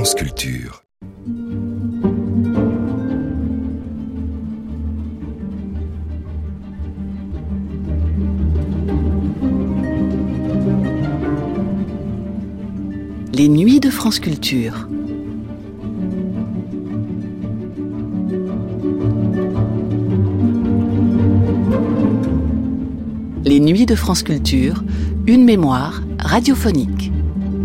France Culture. Les nuits de France Culture. Les nuits de France Culture, une mémoire radiophonique.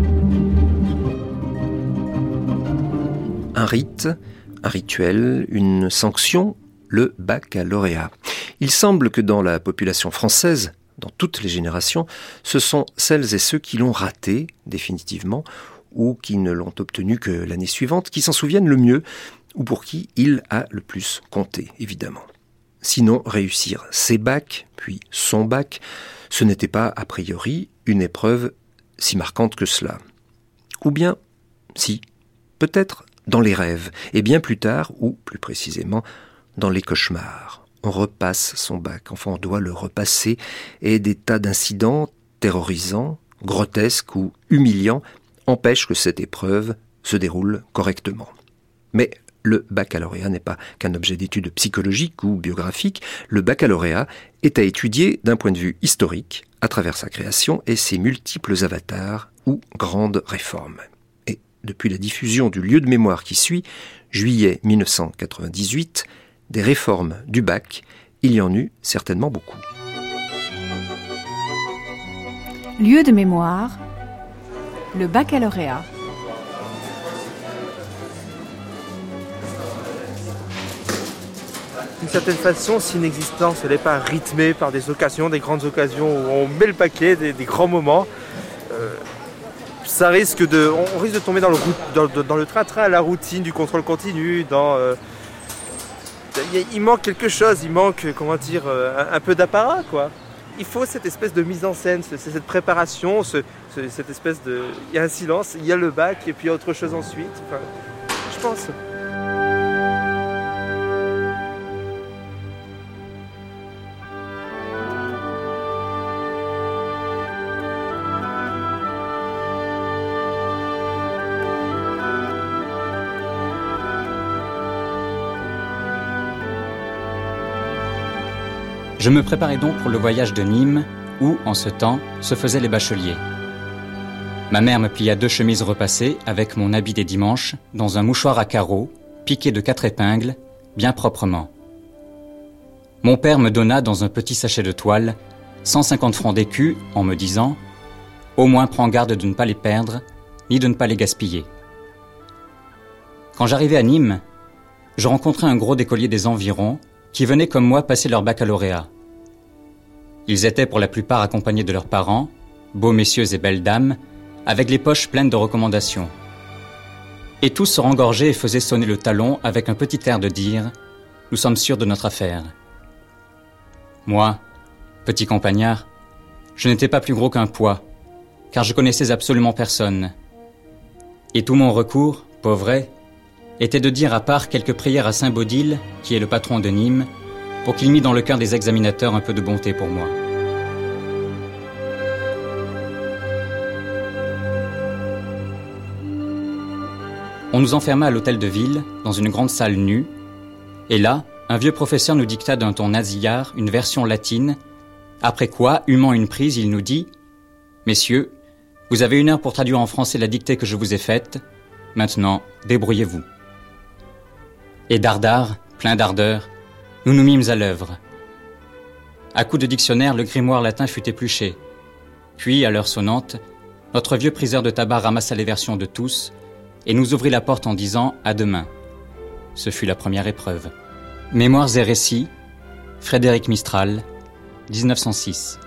Un rite, un rituel, une sanction, le baccalauréat. Il semble que dans la population française, dans toutes les générations, ce sont celles et ceux qui l'ont raté définitivement ou qui ne l'ont obtenu que l'année suivante qui s'en souviennent le mieux ou pour qui il a le plus compté, évidemment. Sinon, réussir ses bacs, puis son bac, ce n'était pas a priori une épreuve si marquante que cela. Ou bien, si, peut-être dans les rêves, et bien plus tard, ou plus précisément, dans les cauchemars. On repasse son bac, enfin on doit le repasser, et des tas d'incidents terrorisants, grotesques ou humiliants empêchent que cette épreuve se déroule correctement. Mais le baccalauréat n'est pas qu'un objet d'étude psychologique ou biographique. Le baccalauréat est à étudier d'un point de vue historique, à travers sa création et ses multiples avatars ou grandes réformes. Et depuis la diffusion du lieu de mémoire qui suit, juillet 1998, des réformes du bac, il y en eut certainement beaucoup. Lieu de mémoire, le baccalauréat. D'une certaine façon, si une existence n'est pas rythmée par des occasions, des grandes occasions où on met le paquet, des grands moments, on risque de tomber dans le train-train, à la routine du contrôle continu, il manque quelque chose, il manque, un peu d'apparat, quoi. Il faut cette espèce de mise en scène, cette préparation, cette espèce de... Il y a un silence, il y a le bac, et puis il y a autre chose ensuite, enfin, je pense. Je me préparais donc pour le voyage de Nîmes, où, en ce temps, se faisaient les bacheliers. Ma mère me plia 2 chemises repassées avec mon habit des dimanches dans un mouchoir à carreaux, piqué de 4 épingles, bien proprement. Mon père me donna dans un petit sachet de toile 150 francs d'écus en me disant « Au moins prends garde de ne pas les perdre, ni de ne pas les gaspiller. » Quand j'arrivai à Nîmes, je rencontrai un gros d'écoliers des environs qui venaient comme moi passer leur baccalauréat. Ils étaient pour la plupart accompagnés de leurs parents, beaux messieurs et belles dames, avec les poches pleines de recommandations. Et tous se rengorgeaient et faisaient sonner le talon avec un petit air de dire « Nous sommes sûrs de notre affaire ». Moi, petit campagnard, je n'étais pas plus gros qu'un pois, car je connaissais absolument personne. Et tout mon recours, pauvret, était de dire à part quelques prières à Saint Baudile, qui est le patron de Nîmes, pour qu'il mît dans le cœur des examinateurs un peu de bonté pour moi. On nous enferma à l'hôtel de ville, dans une grande salle nue, et là, un vieux professeur nous dicta d'un ton nasillard une version latine, après quoi, humant une prise, il nous dit « Messieurs, vous avez 1 heure pour traduire en français la dictée que je vous ai faite, maintenant, débrouillez-vous. » Et dardard, plein d'ardeur, nous nous mîmes à l'œuvre. À coups de dictionnaire, le grimoire latin fut épluché. Puis, à l'heure sonnante, notre vieux priseur de tabac ramassa les versions de tous et nous ouvrit la porte en disant « À demain ». Ce fut la première épreuve. Mémoires et récits, Frédéric Mistral, 1906.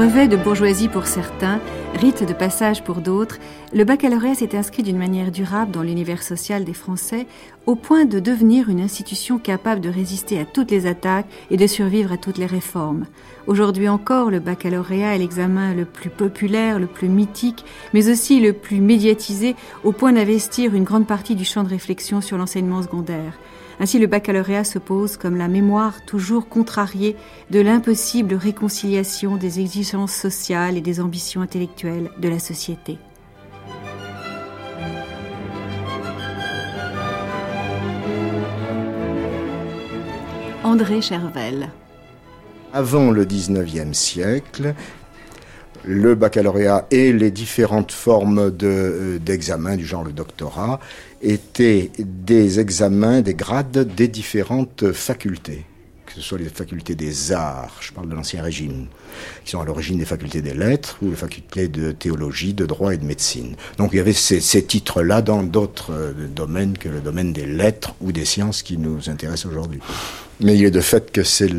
Brevet de bourgeoisie pour certains, rite de passage pour d'autres, le baccalauréat s'est inscrit d'une manière durable dans l'univers social des Français, au point de devenir une institution capable de résister à toutes les attaques et de survivre à toutes les réformes. Aujourd'hui encore, le baccalauréat est l'examen le plus populaire, le plus mythique, mais aussi le plus médiatisé, au point d'investir une grande partie du champ de réflexion sur l'enseignement secondaire. Ainsi, le baccalauréat se pose comme la mémoire toujours contrariée de l'impossible réconciliation des exigences sociales et des ambitions intellectuelles de la société. André Chervel. Avant le XIXe siècle, le baccalauréat et les différentes formes d'examen du genre le doctorat étaient des examens, des grades des différentes facultés, que ce soit les facultés des arts, je parle de l'Ancien Régime, qui sont à l'origine des facultés des lettres, ou les facultés de théologie, de droit et de médecine. Donc il y avait ces titres-là dans d'autres domaines que le domaine des lettres ou des sciences qui nous intéressent aujourd'hui. Mais il est de fait que c'est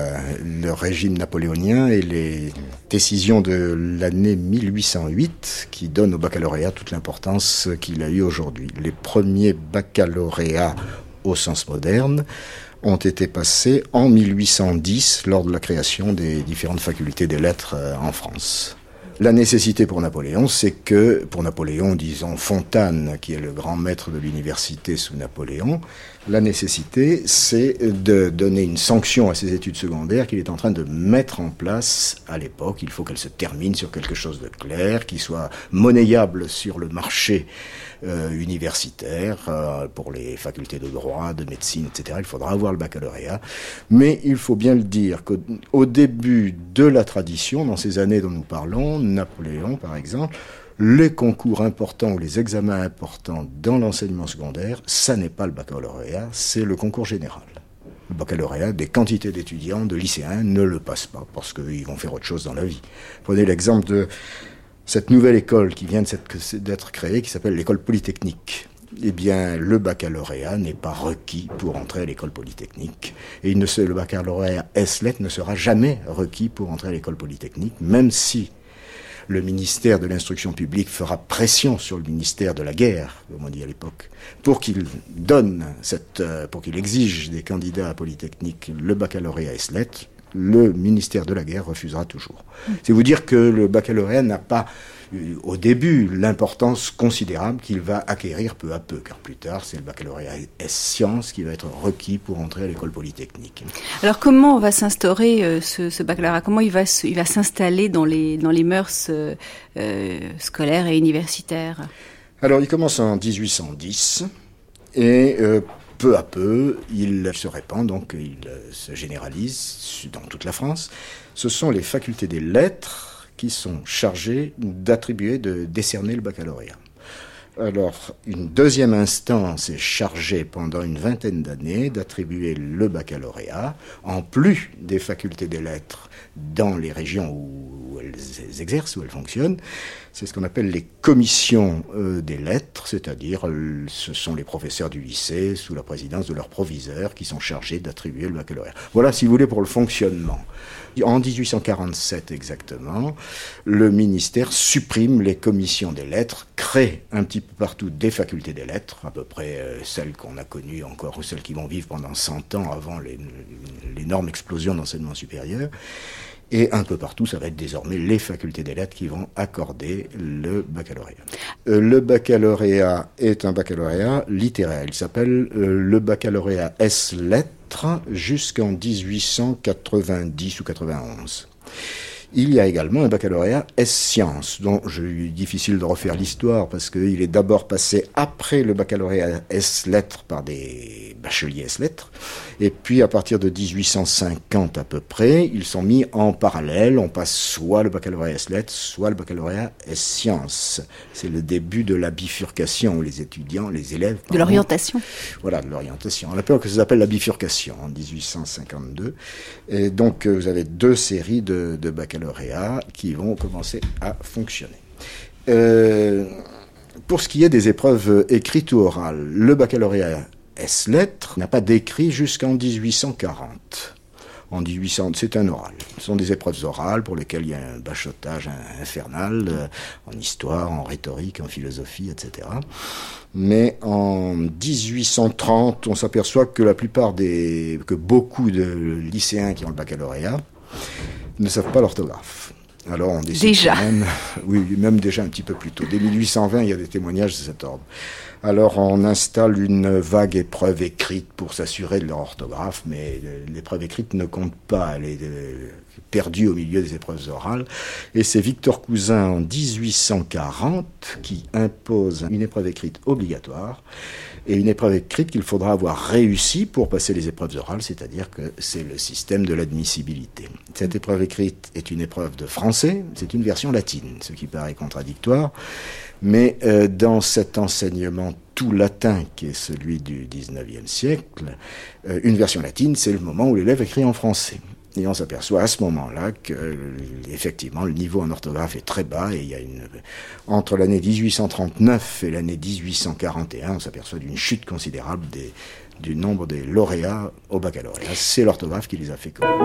le régime napoléonien et les décisions de l'année 1808 qui donnent au baccalauréat toute l'importance qu'il a eu aujourd'hui. Les premiers baccalauréats au sens moderne ont été passés en 1810 lors de la création des différentes facultés des lettres en France. La nécessité pour Napoléon, c'est que, pour Napoléon, disons Fontane, qui est le grand maître de l'université sous Napoléon, la nécessité, c'est de donner une sanction à ces études secondaires qu'il est en train de mettre en place à l'époque. Il faut qu'elles se terminent sur quelque chose de clair, qui soit monnayable sur le marché universitaire, pour les facultés de droit, de médecine, etc. Il faudra avoir le baccalauréat. Mais il faut bien le dire qu'au début de la tradition, dans ces années dont nous parlons, Napoléon par exemple, les concours importants ou les examens importants dans l'enseignement secondaire, ça n'est pas le baccalauréat, c'est le concours général. Le baccalauréat, des quantités d'étudiants, de lycéens ne le passent pas parce qu'ils vont faire autre chose dans la vie. Prenez l'exemple de cette nouvelle école qui vient d'être créée, qui s'appelle l'école polytechnique. Eh bien, le baccalauréat n'est pas requis pour entrer à l'école polytechnique. Et le baccalauréat S-Lettres ne sera jamais requis pour entrer à l'école polytechnique, même si le ministère de l'Instruction publique fera pression sur le ministère de la Guerre, comme on dit à l'époque, pour qu'il exige des candidats à Polytechnique le baccalauréat S-Lettres. Le ministère de la Guerre refusera toujours. C'est vous dire que le baccalauréat n'a pas, au début, l'importance considérable qu'il va acquérir peu à peu, car plus tard, c'est le baccalauréat S-Sciences qui va être requis pour entrer à l'école polytechnique. Alors comment va s'instaurer ce baccalauréat ? Comment il va s'installer dans les mœurs scolaires et universitaires ? Alors, il commence en 1810 et peu à peu, il se répand, donc il se généralise dans toute la France. Ce sont les facultés des lettres qui sont chargées d'attribuer, de décerner le baccalauréat. Alors, une deuxième instance est chargée pendant une vingtaine d'années d'attribuer le baccalauréat, en plus des facultés des lettres dans les régions où elles exercent, où elles fonctionnent. C'est ce qu'on appelle les commissions des lettres, c'est-à-dire ce sont les professeurs du lycée, sous la présidence de leurs proviseurs, qui sont chargés d'attribuer le baccalauréat. Voilà, si vous voulez, pour le fonctionnement. En 1847 exactement, le ministère supprime les commissions des lettres, crée un petit peu partout des facultés des lettres, à peu près celles qu'on a connues encore, ou celles qui vont vivre pendant 100 ans avant l'énorme explosion d'enseignement supérieur. Et un peu partout, ça va être désormais les facultés des lettres qui vont accorder le baccalauréat. Le baccalauréat est un baccalauréat littéraire. Il s'appelle le baccalauréat S-Lettres jusqu'en 1890 ou 91. Il y a également un baccalauréat S-Sciences, dont il est difficile de refaire l'histoire parce qu'il est d'abord passé après le baccalauréat S-Lettres par des bacheliers S-Lettres. Et puis à partir de 1850 à peu près, ils sont mis en parallèle. On passe soit le baccalauréat S-Lettres, soit le baccalauréat S-Sciences. C'est le début de la bifurcation où les étudiants, les élèves... De l'orientation. Voilà, de l'orientation. On appelle que ça s'appelle la bifurcation en 1852. Et donc vous avez deux séries de baccalauréats qui vont commencer à fonctionner. Pour ce qui est des épreuves écrites ou orales, le baccalauréat S-Lettres n'a pas d'écrit jusqu'en 1840. En 1800, c'est un oral. Ce sont des épreuves orales pour lesquelles il y a un bachotage infernal en histoire, en rhétorique, en philosophie, etc. Mais en 1830, on s'aperçoit que que beaucoup de lycéens qui ont le baccalauréat ne savent pas l'orthographe. Alors on décide déjà. Même déjà un petit peu plus tôt. Dès 1820, il y a des témoignages de cet ordre. Alors on installe une vague épreuve écrite pour s'assurer de leur orthographe, mais l'épreuve écrite ne compte pas, elle est perdue au milieu des épreuves orales. Et c'est Victor Cousin en 1840 qui impose une épreuve écrite obligatoire, et une épreuve écrite qu'il faudra avoir réussi pour passer les épreuves orales, c'est-à-dire que c'est le système de l'admissibilité. Cette épreuve écrite est une épreuve de français, c'est une version latine, ce qui paraît contradictoire, mais dans cet enseignement tout latin qui est celui du 19e siècle, une version latine, c'est le moment où l'élève écrit en français. Et on s'aperçoit à ce moment-là que, effectivement, le niveau en orthographe est très bas, et il y a entre l'année 1839 et l'année 1841, on s'aperçoit d'une chute considérable du nombre des lauréats au baccalauréat. C'est l'orthographe qui les a fait connaître.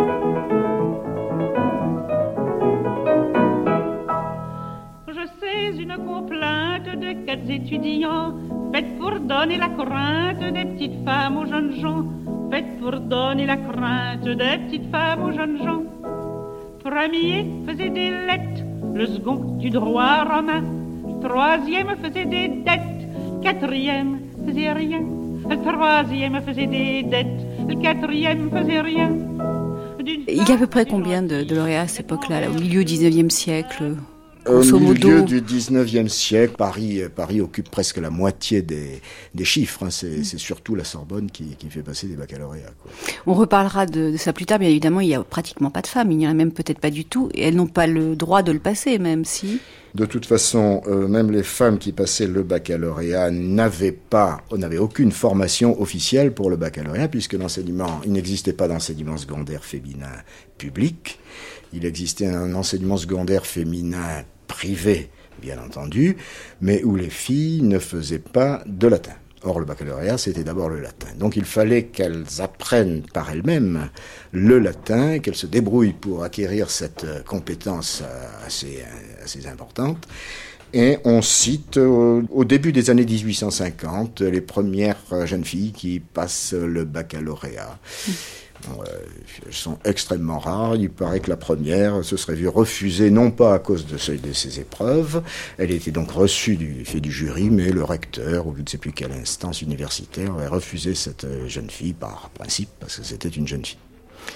Je sais une complainte de 4 étudiants, faite pour donner la crainte des petites femmes aux jeunes gens. Faite pour donner la crainte des petites femmes aux jeunes gens. Premier faisait des lettres, le second du droit romain. Le troisième faisait des dettes, quatrième faisait rien. Le troisième faisait des dettes, le quatrième faisait rien. Il y a à peu près combien de lauréats à cette époque-là, là, au milieu du 19e siècle? Au milieu du 19e siècle, Paris occupe presque la moitié des chiffres. Hein. C'est surtout la Sorbonne qui fait passer des baccalauréats, quoi. On reparlera de ça plus tard, bien évidemment, il n'y a pratiquement pas de femmes, il n'y en a même peut-être pas du tout, et elles n'ont pas le droit de le passer, même si... De toute façon, même les femmes qui passaient le baccalauréat n'avaient aucune formation officielle pour le baccalauréat, puisque il n'existait pas d'enseignement secondaire féminin public. Il existait un enseignement secondaire féminin privé, bien entendu, mais où les filles ne faisaient pas de latin. Or, le baccalauréat, c'était d'abord le latin. Donc, il fallait qu'elles apprennent par elles-mêmes le latin, qu'elles se débrouillent pour acquérir cette compétence assez importante. Et on cite, au début des années 1850, les premières jeunes filles qui passent le baccalauréat. Elles sont extrêmement rares. Il paraît que la première se serait vue refuser, non pas à cause de ces épreuves, elle était donc reçue du fait du jury, mais le recteur, ou je ne sais plus quelle instance universitaire, avait refusé cette jeune fille par principe, parce que c'était une jeune fille.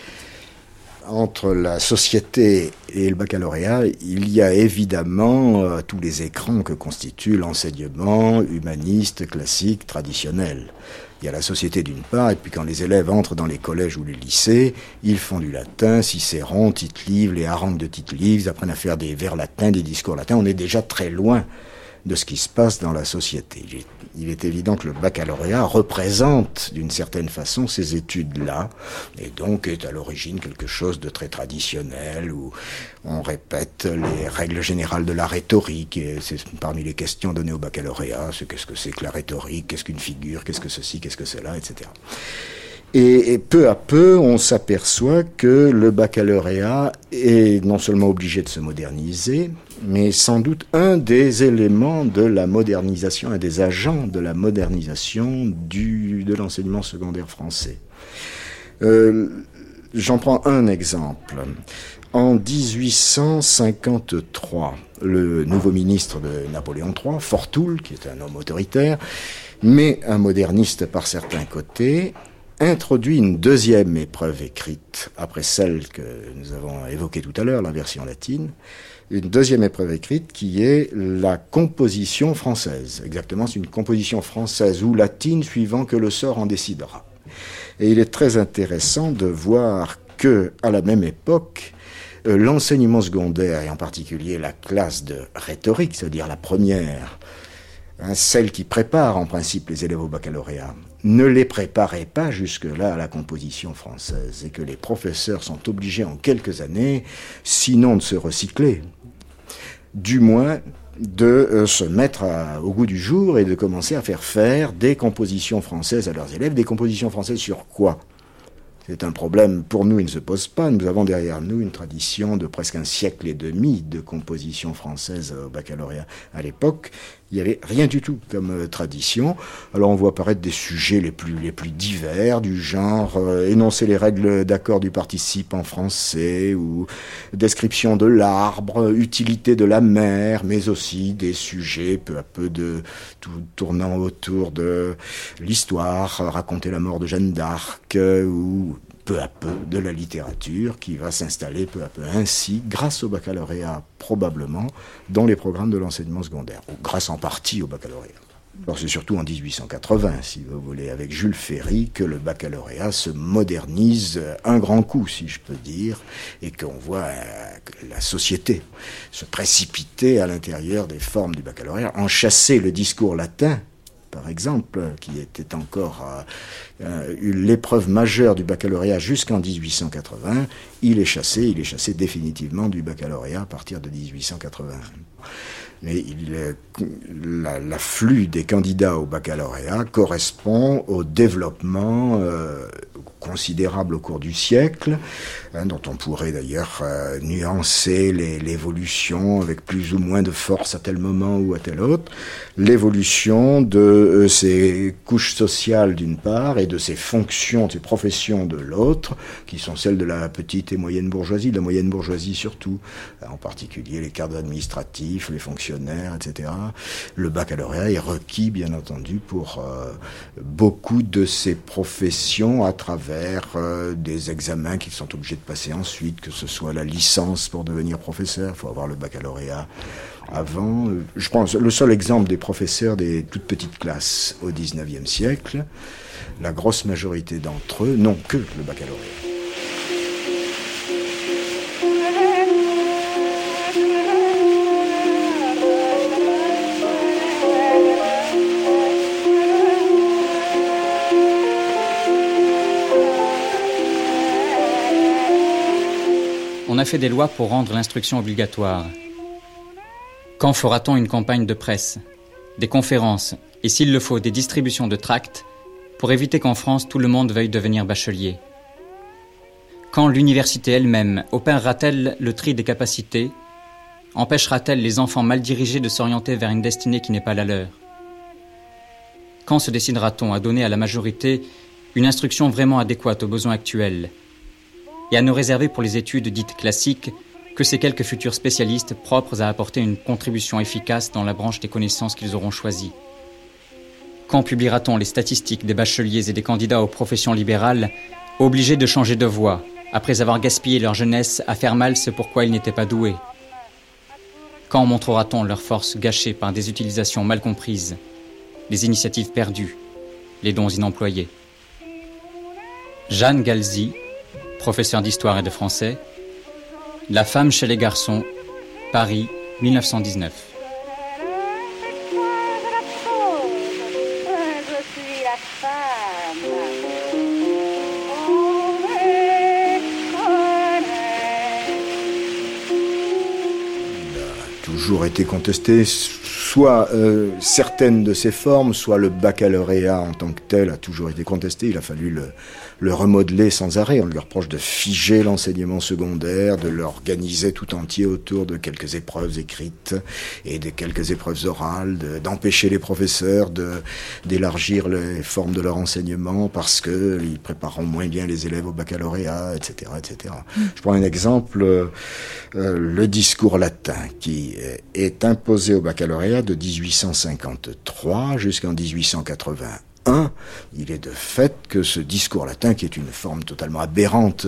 Entre la société et le baccalauréat, il y a évidemment tous les écrans que constitue l'enseignement humaniste, classique, traditionnel. Il y a la société d'une part, et puis quand les élèves entrent dans les collèges ou les lycées, ils font du latin, Cicéron, Tite-Live, les harangues de Tite-Live, ils apprennent à faire des vers latins, des discours latins. On est déjà très loin de ce qui se passe dans la société. Il est évident que le baccalauréat représente d'une certaine façon ces études-là, et donc est à l'origine quelque chose de très traditionnel, où on répète les règles générales de la rhétorique, et c'est parmi les questions données au baccalauréat, qu'est-ce que c'est que la rhétorique, qu'est-ce qu'une figure, qu'est-ce que ceci, qu'est-ce que cela, etc. Et peu à peu, on s'aperçoit que le baccalauréat est non seulement obligé de se moderniser, mais sans doute un des éléments de la modernisation, un des agents de la modernisation de l'enseignement secondaire français. J'en prends un exemple. En 1853, le nouveau ministre de Napoléon III, Fortoul, qui est un homme autoritaire, mais un moderniste par certains côtés, introduit une deuxième épreuve écrite, après celle que nous avons évoquée tout à l'heure, la version latine, une deuxième épreuve écrite qui est la composition française. Exactement, c'est une composition française ou latine suivant que le sort en décidera. Et il est très intéressant de voir que, à la même époque, l'enseignement secondaire, et en particulier la classe de rhétorique, c'est-à-dire la première, celle qui prépare en principe les élèves au baccalauréat, ne les préparait pas jusque-là à la composition française, et que les professeurs sont obligés en quelques années, sinon de se recycler, du moins de se mettre au goût du jour et de commencer à faire des compositions françaises à leurs élèves. Des compositions françaises sur quoi ? C'est un problème, pour nous, il ne se pose pas. Nous avons derrière nous une tradition de presque un siècle et demi de composition française au baccalauréat. À l'époque, il n'y avait rien du tout comme tradition. Alors on voit apparaître des sujets les plus divers, du genre énoncer les règles d'accord du participe en français, ou description de l'arbre, utilité de la mer, mais aussi des sujets peu à peu tournant autour de l'histoire, raconter la mort de Jeanne d'Arc, ou peu à peu de la littérature qui va s'installer peu à peu ainsi, grâce au baccalauréat probablement, dans les programmes de l'enseignement secondaire, ou grâce en partie au baccalauréat. Alors c'est surtout en 1880, si vous voulez, avec Jules Ferry, que le baccalauréat se modernise un grand coup, si je peux dire, et qu'on voit la société se précipiter à l'intérieur des formes du baccalauréat, enchasser le discours latin, par exemple, qui était encore l'épreuve majeure du baccalauréat jusqu'en 1880, il est chassé définitivement du baccalauréat à partir de 1881. Mais l'afflux des candidats au baccalauréat correspond au développement considérable au cours du siècle, dont on pourrait d'ailleurs nuancer l'évolution avec plus ou moins de force à tel moment ou à tel autre, l'évolution de ces couches sociales d'une part et de ces fonctions, de ces professions de l'autre, qui sont celles de la petite et moyenne bourgeoisie, de la moyenne bourgeoisie surtout, en particulier les cadres administratifs, les fonctionnaires, etc. Le baccalauréat est requis, bien entendu, pour beaucoup de ces professions à travers des examens qu'ils sont obligés de passer ensuite, que ce soit la licence pour devenir professeur, il faut avoir le baccalauréat avant. Je pense, le seul exemple des professeurs des toutes petites classes au XIXe siècle, la grosse majorité d'entre eux n'ont que le baccalauréat. On a fait des lois pour rendre l'instruction obligatoire. Quand fera-t-on une campagne de presse, des conférences et, s'il le faut, des distributions de tracts pour éviter qu'en France tout le monde veuille devenir bachelier? Quand l'université elle-même opérera-t-elle le tri des capacités? Empêchera-t-elle les enfants mal dirigés de s'orienter vers une destinée qui n'est pas la leur? Quand se décidera-t-on à donner à la majorité une instruction vraiment adéquate aux besoins actuels et à ne réserver pour les études dites classiques que ces quelques futurs spécialistes propres à apporter une contribution efficace dans la branche des connaissances qu'ils auront choisies? Quand publiera-t-on les statistiques des bacheliers et des candidats aux professions libérales obligés de changer de voie après avoir gaspillé leur jeunesse à faire mal ce pour quoi ils n'étaient pas doués? Quand montrera-t-on leur force gâchée par des utilisations mal comprises, les initiatives perdues, les dons inemployés? Jeanne Galzi, professeur d'histoire et de français, La femme chez les garçons, Paris, 1919. Toujours été contesté, soit certaines de ces formes, soit le baccalauréat en tant que tel a toujours été contesté. Il a fallu le remodeler sans arrêt. On lui reproche de figer l'enseignement secondaire, de l'organiser tout entier autour de quelques épreuves écrites et de quelques épreuves orales, d'empêcher les professeurs d'élargir les formes de leur enseignement parce qu'ils prépareront moins bien les élèves au baccalauréat, etc., etc. Je prends un exemple, le discours latin qui est imposé au baccalauréat de 1853 jusqu'en 1881. Il est de fait que ce discours latin, qui est une forme totalement aberrante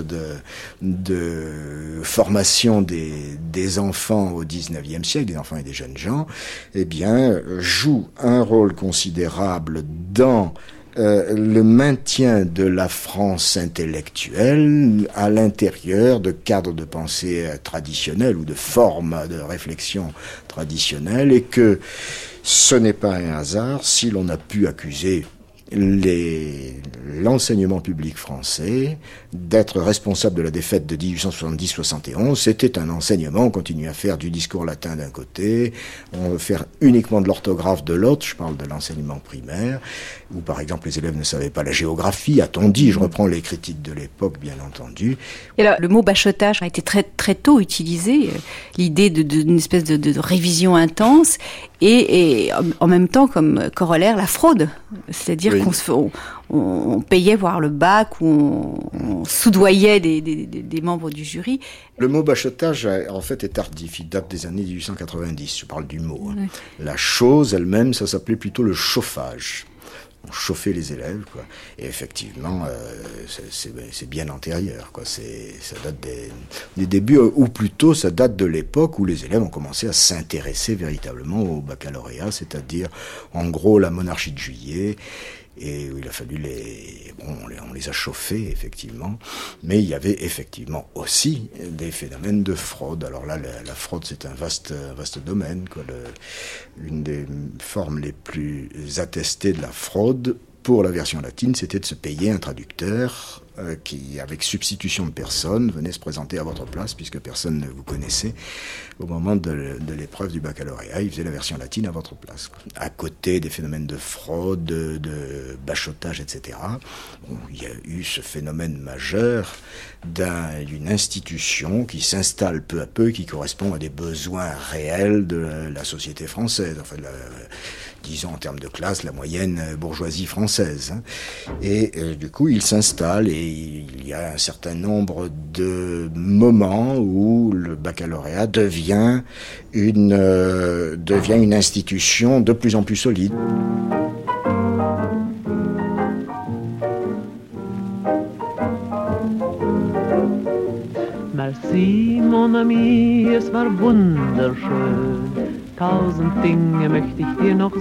de formation des enfants au XIXe siècle, des enfants et des jeunes gens, eh bien, joue un rôle considérable dans le maintien de la France intellectuelle à l'intérieur de cadres de pensée traditionnels ou de formes de réflexion traditionnelles, et que ce n'est pas un hasard si l'on a pu accuser l'enseignement public français, d'être responsable de la défaite de 1870-71. C'était un enseignement, on continue à faire du discours latin d'un côté, on veut faire uniquement de l'orthographe de l'autre, je parle de l'enseignement primaire, où par exemple les élèves ne savaient pas la géographie, a-t-on dit, je reprends les critiques de l'époque bien entendu. Et alors, le mot bachotage a été très, très tôt utilisé, l'idée d'une espèce de révision intense, et en même temps comme corollaire la fraude, c'est-à-dire qu'on payait voir le bac, ou on soudoyait des membres du jury. Le mot bachotage, en fait, est tardif. Il date des années 1890. Je parle du mot. Hein. La chose elle-même, ça s'appelait plutôt le chauffage. On chauffait les élèves, quoi. Et effectivement, c'est bien antérieur, quoi. Ça date des débuts, ou plutôt ça date de l'époque où les élèves ont commencé à s'intéresser véritablement au baccalauréat, c'est-à-dire, en gros, la monarchie de Juillet. Et il a fallu on les a chauffés, effectivement. Mais il y avait effectivement aussi des phénomènes de fraude. Alors là, la fraude, c'est un vaste domaine, quoi. Une des formes les plus attestées de la fraude, pour la version latine, c'était de se payer un traducteur qui, avec substitution de personne, venait se présenter à votre place, puisque personne ne vous connaissait. Au moment de l'épreuve du baccalauréat, il faisait la version latine à votre place, quoi. À côté des phénomènes de fraude, de bachotage, etc., il y a eu ce phénomène majeur d'une institution qui s'installe peu à peu, qui correspond à des besoins réels de la société française, enfin, disons en termes de classe, la moyenne bourgeoisie française. Hein. Et du coup, il s'installe et il y a un certain nombre de moments où le baccalauréat devient une institution de plus en plus solide. Merci, mon ami, es war wunderschön. 1000 Dinge möchte ich dir noch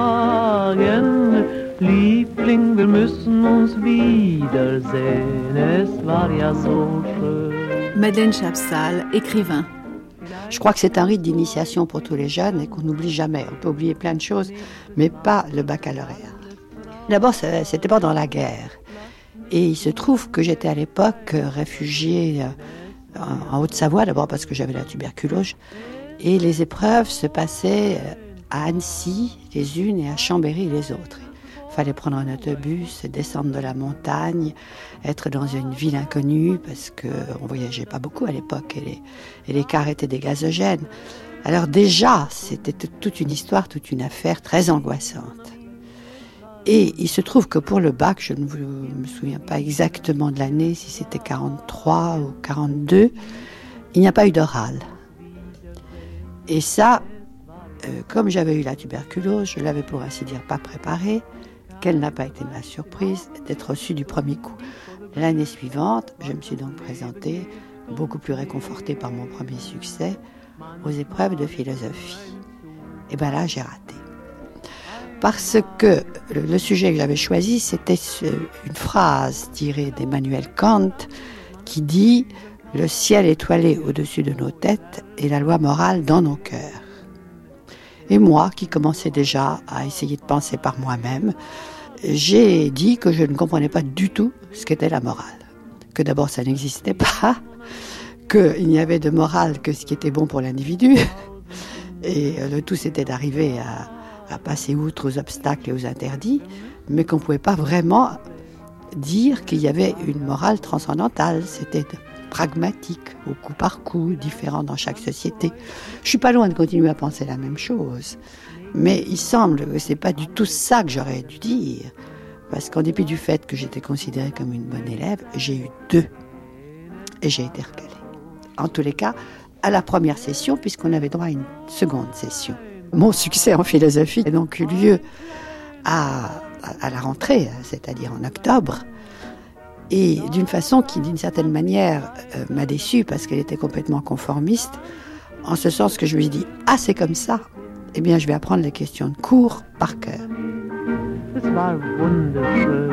sagen. Liebling, wir müssen uns wiedersehen. Es war ja so schön. Madeleine Chapsal, écrivain. Je crois que c'est un rite d'initiation pour tous les jeunes et qu'on n'oublie jamais. On peut oublier plein de choses, mais pas le baccalauréat. D'abord, c'était pendant la guerre. Et il se trouve que j'étais à l'époque réfugiée en Haute-Savoie, d'abord parce que j'avais la tuberculose. Et les épreuves se passaient à Annecy, les unes, et à Chambéry, les autres. Il fallait prendre un autobus, descendre de la montagne, être dans une ville inconnue, parce qu'on ne voyageait pas beaucoup à l'époque, et les cars étaient des gazogènes. Alors déjà, c'était toute une histoire, toute une affaire très angoissante. Et il se trouve que pour le bac, je ne me souviens pas exactement de l'année, si c'était 43 ou 42, il n'y a pas eu d'oral. Et ça, comme j'avais eu la tuberculose, je l'avais pour ainsi dire pas préparée. Quelle n'a pas été ma surprise d'être reçue du premier coup. L'année suivante, je me suis donc présentée, beaucoup plus réconfortée par mon premier succès, aux épreuves de philosophie. Et bien là, j'ai raté. Parce que le sujet que j'avais choisi, c'était une phrase tirée d'Emmanuel Kant qui dit « Le ciel étoilé au-dessus de nos têtes et la loi morale dans nos cœurs ». Et moi, qui commençais déjà à essayer de penser par moi-même, j'ai dit que je ne comprenais pas du tout ce qu'était la morale. Que d'abord, ça n'existait pas, qu'il n'y avait de morale que ce qui était bon pour l'individu. Et le tout, c'était d'arriver à passer outre aux obstacles et aux interdits, mais qu'on ne pouvait pas vraiment dire qu'il y avait une morale transcendantale. C'était pragmatique, au coup par coup, différent dans chaque société. Je suis pas loin de continuer à penser la même chose, mais il semble que c'est pas du tout ça que j'aurais dû dire, parce qu'en dépit du fait que j'étais considérée comme une bonne élève, j'ai eu 2 et j'ai été recalée. En tous les cas, à la première session, puisqu'on avait droit à une seconde session. Mon succès en philosophie a donc eu lieu à la rentrée, c'est-à-dire en octobre, et d'une façon qui, d'une certaine manière, m'a déçue parce qu'elle était complètement conformiste, en ce sens que je me suis dit « Ah, c'est comme ça, eh bien, je vais apprendre les questions de cours par cœur. » Es war wunderschön,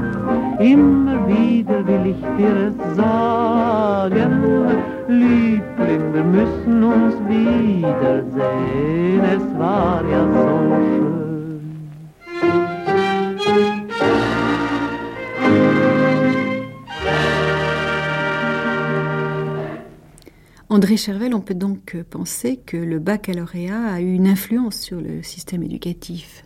immer wieder will ich dir es sagen, Liebling, wir müssen uns wiedersehen, es war ja so schön. André Chervel, on peut donc penser que le baccalauréat a eu une influence sur le système éducatif.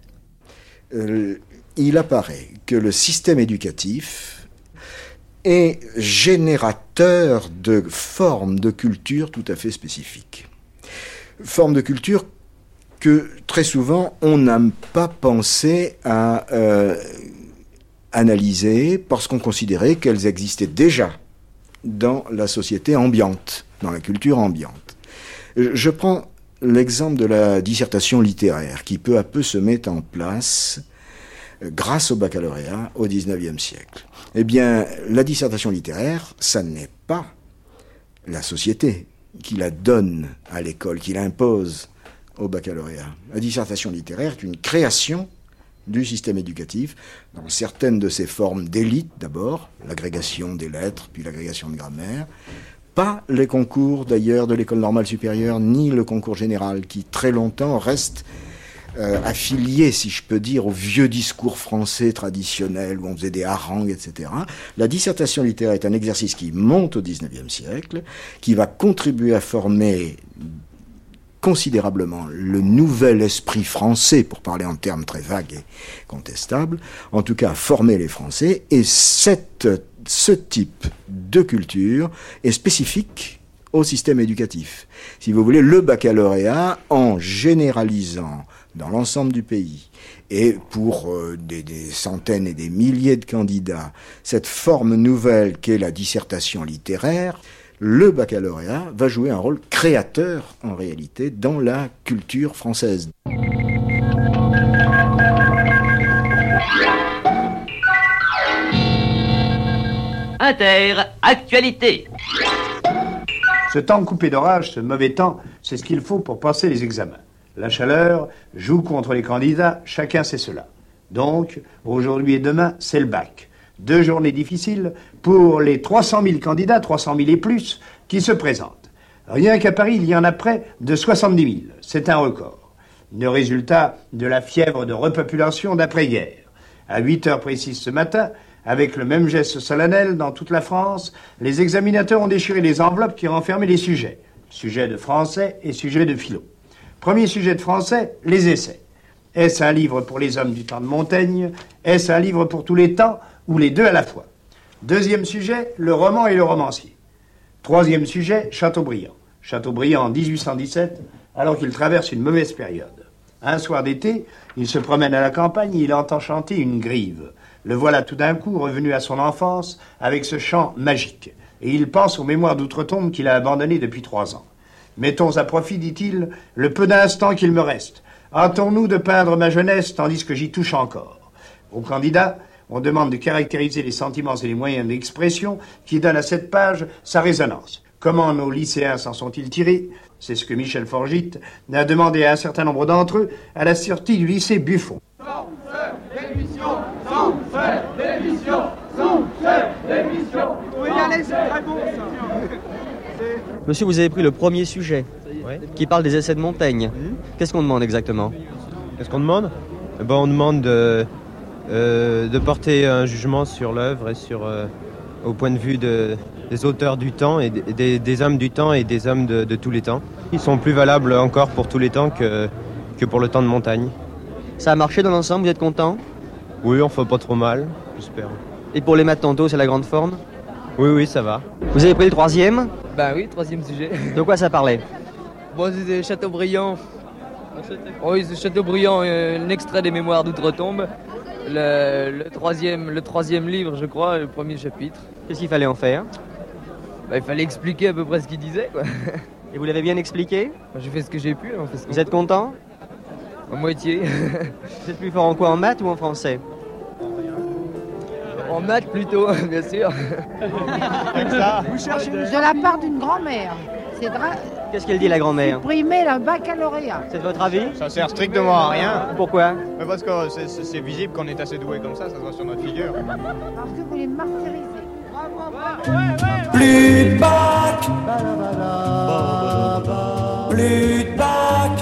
Il apparaît que le système éducatif est générateur de formes de culture tout à fait spécifiques. Formes de culture que très souvent on n'a pas pensé à analyser parce qu'on considérait qu'elles existaient déjà dans la société ambiante, dans la culture ambiante. Je prends l'exemple de la dissertation littéraire qui peu à peu se met en place grâce au baccalauréat au XIXe siècle. Eh bien, la dissertation littéraire, ça n'est pas la société qui la donne à l'école, qui l'impose au baccalauréat. La dissertation littéraire est une création du système éducatif, dans certaines de ses formes d'élite d'abord, l'agrégation des lettres, puis l'agrégation de grammaire, pas les concours d'ailleurs de l'école normale supérieure, ni le concours général, qui très longtemps reste affilié, si je peux dire, au vieux discours français traditionnel, où on faisait des harangues, etc. La dissertation littéraire est un exercice qui monte au XIXe siècle, qui va contribuer à former considérablement le nouvel esprit français, pour parler en termes très vagues et contestables, en tout cas former les Français, et ce type de culture est spécifique au système éducatif. Si vous voulez, le baccalauréat, en généralisant dans l'ensemble du pays, et pour des centaines et des milliers de candidats, cette forme nouvelle qu'est la dissertation littéraire, le baccalauréat va jouer un rôle créateur, en réalité, dans la culture française. Actualité. Ce temps coupé d'orage, ce mauvais temps, c'est ce qu'il faut pour passer les examens. La chaleur joue contre les candidats, chacun sait cela. Donc, aujourd'hui et demain, c'est le bac. 2 journées difficiles pour les 300 000 candidats, 300 000 et plus, qui se présentent. Rien qu'à Paris, il y en a près de 70 000. C'est un record. Le résultat de la fièvre de repopulation d'après-guerre. À 8 heures précises ce matin, avec le même geste solennel dans toute la France, les examinateurs ont déchiré les enveloppes qui renfermaient les sujets. Sujets de français et sujets de philo. Premier sujet de français, les essais. Est-ce un livre pour les hommes du temps de Montaigne? Est-ce un livre pour tous les temps? Ou les deux à la fois? Deuxième sujet, le roman et le romancier. Troisième sujet, Chateaubriand. Chateaubriand en 1817, alors qu'il traverse une mauvaise période. Un soir d'été, il se promène à la campagne et il entend chanter une grive. Le voilà tout d'un coup revenu à son enfance avec ce chant magique. Et il pense aux mémoires d'outre-tombe qu'il a abandonnées depuis 3 ans. Mettons à profit, dit-il, le peu d'instants qu'il me reste. Hâtons-nous de peindre ma jeunesse tandis que j'y touche encore. Au candidat, on demande de caractériser les sentiments et les moyens d'expression qui donnent à cette page sa résonance. Comment nos lycéens s'en sont-ils tirés? C'est ce que Michel Forgit a demandé à un certain nombre d'entre eux à la sortie du lycée Buffon. Monsieur, vous avez pris le premier sujet, qui parle des essais de Montaigne. Qu'est-ce qu'on demande exactement? Qu'est-ce qu'on demande? On demande de porter un jugement sur l'œuvre et au point de vue des auteurs du temps et des hommes du temps et des hommes de tous les temps. Ils sont plus valables encore pour tous les temps que pour le temps de Montaigne. Ça a marché dans l'ensemble, vous êtes content? Oui, on fait pas trop mal, j'espère. Et pour les maths tantôt, c'est la grande forme? Oui, ça va. Vous avez pris le troisième? Ben oui, troisième sujet. De quoi ça parlait? Bon, c'était Chateaubriand. Oui, c'est Chateaubriand, un extrait des mémoires d'outre-tombe. Le troisième livre, je crois, le premier chapitre. Qu'est-ce qu'il fallait en faire? Il fallait expliquer à peu près ce qu'il disait, quoi. Et vous l'avez bien expliqué? J'ai fait ce que j'ai pu. Vous êtes content? À moitié. Vous êtes plus fort en quoi, en maths ou en français? En maths plutôt, bien sûr. Vous cherchez de la part d'une grand-mère. Qu'est-ce qu'elle dit, la grand-mère? Supprimer le baccalauréat. C'est de votre avis? Ça sert strictement à rien. Pourquoi? Parce que c'est visible qu'on est assez doué comme ça se voit sur notre figure. Parce que vous les martyrisez. Plus de bac, plus de bac.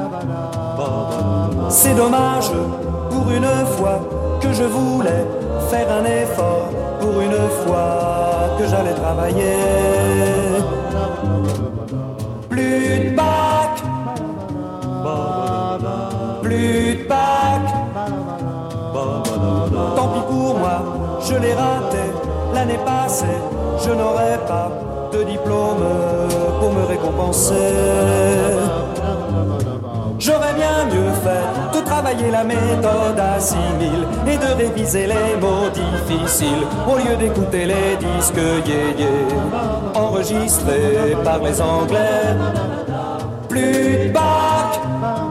C'est dommage pour une fois que je voulais faire un effort, pour une fois que j'allais travailler. je l'ai raté l'année passée, je n'aurai pas de diplôme pour me récompenser. J'aurais bien mieux fait de travailler la méthode à 6000 et de réviser les mots difficiles au lieu d'écouter les disques yé-yé enregistrés par les Anglais. Plus de bac.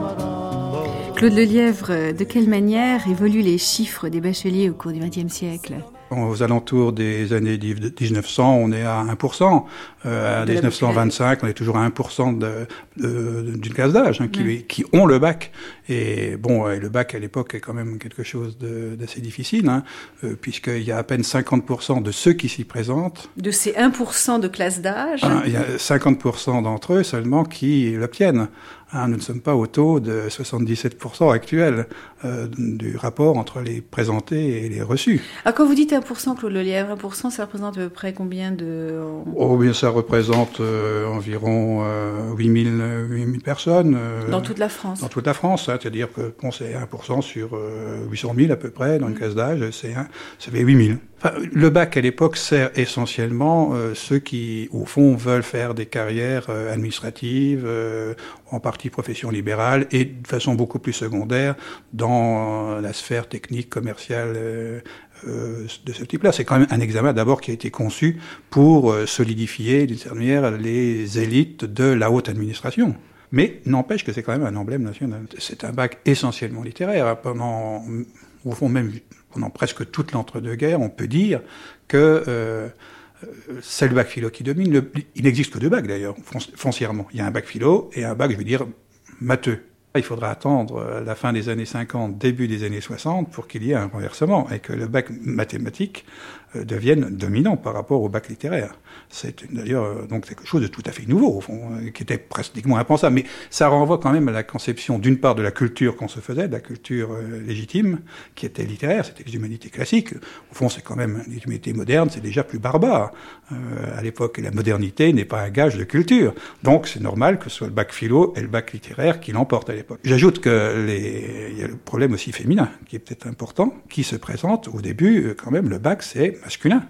Claude Lelièvre, de quelle manière évoluent les chiffres des bacheliers au cours du XXe siècle ? Aux alentours des années 1900, on est à 1%. À 1925, on est toujours à 1% d'une classe d'âge qui ont le bac. Et bon, le bac à l'époque est quand même quelque chose d'assez difficile, puisqu'il y a à peine 50% de ceux qui s'y présentent. De ces 1% de classe d'âge, il y a 50% d'entre eux seulement qui l'obtiennent. Nous ne sommes pas au taux de 77% actuel du rapport entre les présentés et les reçus. Alors quand vous dites 1%, Claude Lelièvre, 1%, ça représente à peu près combien de... Oh bien, ça représente environ 8000 personnes. Dans toute la France. Dans toute la France, c'est-à-dire que bon, c'est 1% sur 800 000 à peu près, dans une classe d'âge, ça fait 8000. Enfin, le bac à l'époque sert essentiellement ceux qui, au fond, veulent faire des carrières administratives, en partie profession libérale, et de façon beaucoup plus secondaire dans la sphère technique, commerciale de ce type-là. C'est quand même un examen d'abord qui a été conçu pour solidifier, d'une certaine manière, les élites de la haute administration. Mais n'empêche que c'est quand même un emblème national. C'est un bac essentiellement littéraire. Au fond, même pendant presque toute l'entre-deux-guerres, on peut dire que c'est le bac philo qui domine. Il n'existe que deux bacs, d'ailleurs, foncièrement. Il y a un bac philo et un bac, je veux dire, matheux. Il faudra attendre la fin des années 50, début des années 60 pour qu'il y ait un renversement et que le bac mathématique devienne dominant par rapport au bac littéraire. C'est d'ailleurs donc quelque chose de tout à fait nouveau, au fond, qui était pratiquement impensable. Mais ça renvoie quand même à la conception, d'une part, de la culture qu'on se faisait, de la culture légitime, qui était littéraire, c'était l'humanité classique. Au fond, c'est quand même l'humanité moderne, c'est déjà plus barbare. À l'époque, la modernité n'est pas un gage de culture. Donc, c'est normal que ce soit le bac philo et le bac littéraire qui l'emportent à l'époque. J'ajoute que il y a le problème aussi féminin, qui est peut-être important, qui se présente au début, quand même, le bac, c'est masculin.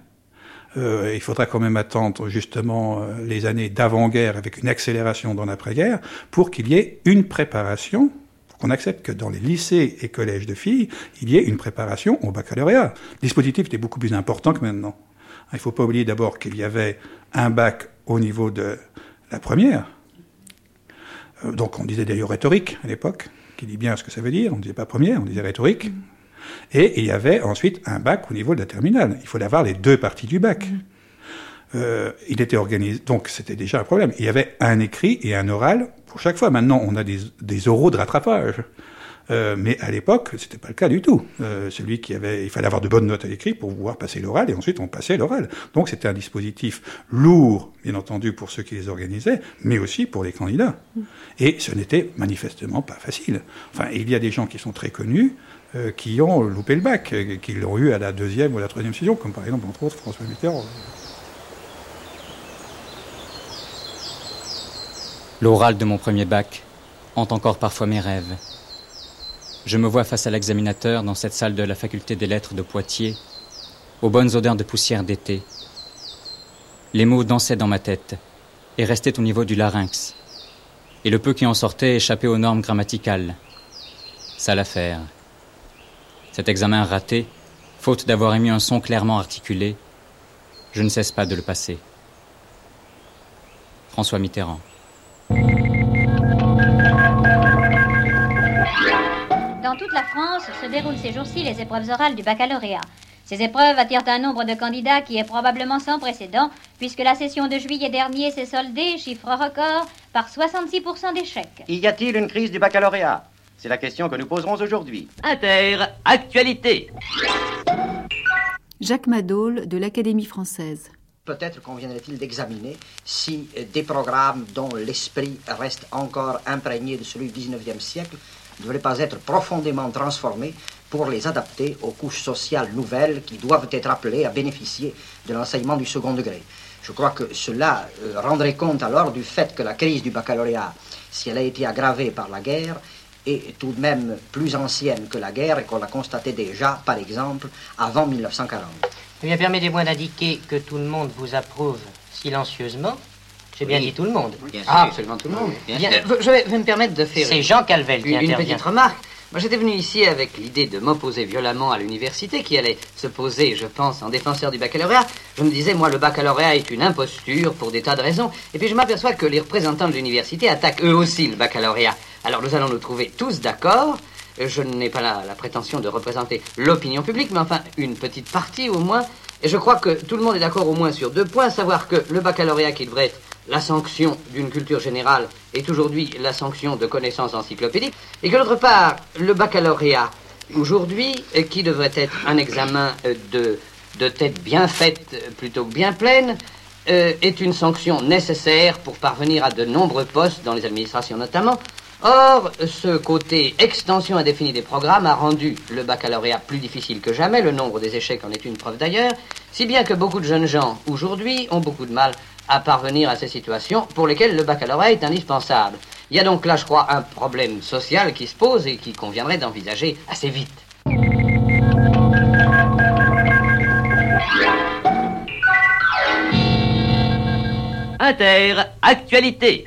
Il faudra quand même attendre justement les années d'avant-guerre avec une accélération dans l'après-guerre pour qu'il y ait une préparation, pour qu'on accepte que dans les lycées et collèges de filles, il y ait une préparation au baccalauréat. Le dispositif était beaucoup plus important que maintenant. Il ne faut pas oublier d'abord qu'il y avait un bac au niveau de la première. Donc on disait d'ailleurs rhétorique à l'époque, qui dit bien ce que ça veut dire. On ne disait pas première, on disait rhétorique. Et il y avait ensuite un bac au niveau de la terminale. Il fallait avoir les deux parties du bac. Il était organisé, donc c'était déjà un problème. Il y avait un écrit et un oral pour chaque fois. Maintenant, on a des oraux de rattrapage. Mais à l'époque, c'était pas le cas du tout. Il fallait avoir de bonnes notes à l'écrit pour pouvoir passer l'oral, et ensuite on passait l'oral. Donc c'était un dispositif lourd, bien entendu, pour ceux qui les organisaient, mais aussi pour les candidats. Et ce n'était manifestement pas facile. Enfin, il y a des gens qui sont très connus, qui ont loupé le bac, qui l'ont eu à la 2e ou à la 3e session, comme par exemple, entre autres, François Mitterrand. L'oral de mon premier bac hante encore parfois mes rêves. Je me vois face à l'examinateur dans cette salle de la faculté des lettres de Poitiers, aux bonnes odeurs de poussière d'été. Les mots dansaient dans ma tête et restaient au niveau du larynx, et le peu qui en sortait échappait aux normes grammaticales. Sale affaire. Cet examen raté, faute d'avoir émis un son clairement articulé, je ne cesse pas de le passer. François Mitterrand. Dans toute la France se déroulent ces jours-ci les épreuves orales du baccalauréat. Ces épreuves attirent un nombre de candidats qui est probablement sans précédent, puisque la session de juillet dernier s'est soldée, chiffre record, par 66% d'échecs. Y a-t-il une crise du baccalauréat? C'est la question que nous poserons aujourd'hui. Actualité. Jacques Madol, de l'Académie française. Peut-être conviendrait-il d'examiner si des programmes dont l'esprit reste encore imprégné de celui du XIXe siècle ne devraient pas être profondément transformés pour les adapter aux couches sociales nouvelles qui doivent être appelées à bénéficier de l'enseignement du second degré. Je crois que cela rendrait compte alors du fait que la crise du baccalauréat, si elle a été aggravée par la guerre, est tout de même plus ancienne que la guerre et qu'on l'a constaté déjà, par exemple, avant 1940. Eh bien, permettez-moi d'indiquer que tout le monde vous approuve silencieusement. J'ai bien dit tout le monde. Bien sûr. Absolument tout le monde. Bien. Je vais me permettre de faire C'est Jean Calvel qui une intervient. petite remarque. Moi, j'étais venu ici avec l'idée de m'opposer violemment à l'université qui allait se poser, je pense, en défenseur du baccalauréat. Je me disais, moi, le baccalauréat est une imposture pour des tas de raisons. Et puis, je m'aperçois que les représentants de l'université attaquent eux aussi le baccalauréat. Alors, nous allons nous trouver tous d'accord. Je n'ai pas la prétention de représenter l'opinion publique, mais enfin, une petite partie au moins. Et je crois que tout le monde est d'accord au moins sur 2 points, à savoir que le baccalauréat qui devrait être la sanction d'une culture générale est aujourd'hui la sanction de connaissances encyclopédiques, et que d'autre part, le baccalauréat, aujourd'hui, qui devrait être un examen de tête bien faite plutôt que bien pleine, est une sanction nécessaire pour parvenir à de nombreux postes, dans les administrations notamment. Or, ce côté extension indéfinie des programmes a rendu le baccalauréat plus difficile que jamais, le nombre des échecs en est une preuve d'ailleurs, si bien que beaucoup de jeunes gens, aujourd'hui, ont beaucoup de mal à parvenir à ces situations pour lesquelles le baccalauréat est indispensable. Il y a donc là, je crois, un problème social qui se pose et qui conviendrait d'envisager assez vite. Actualité.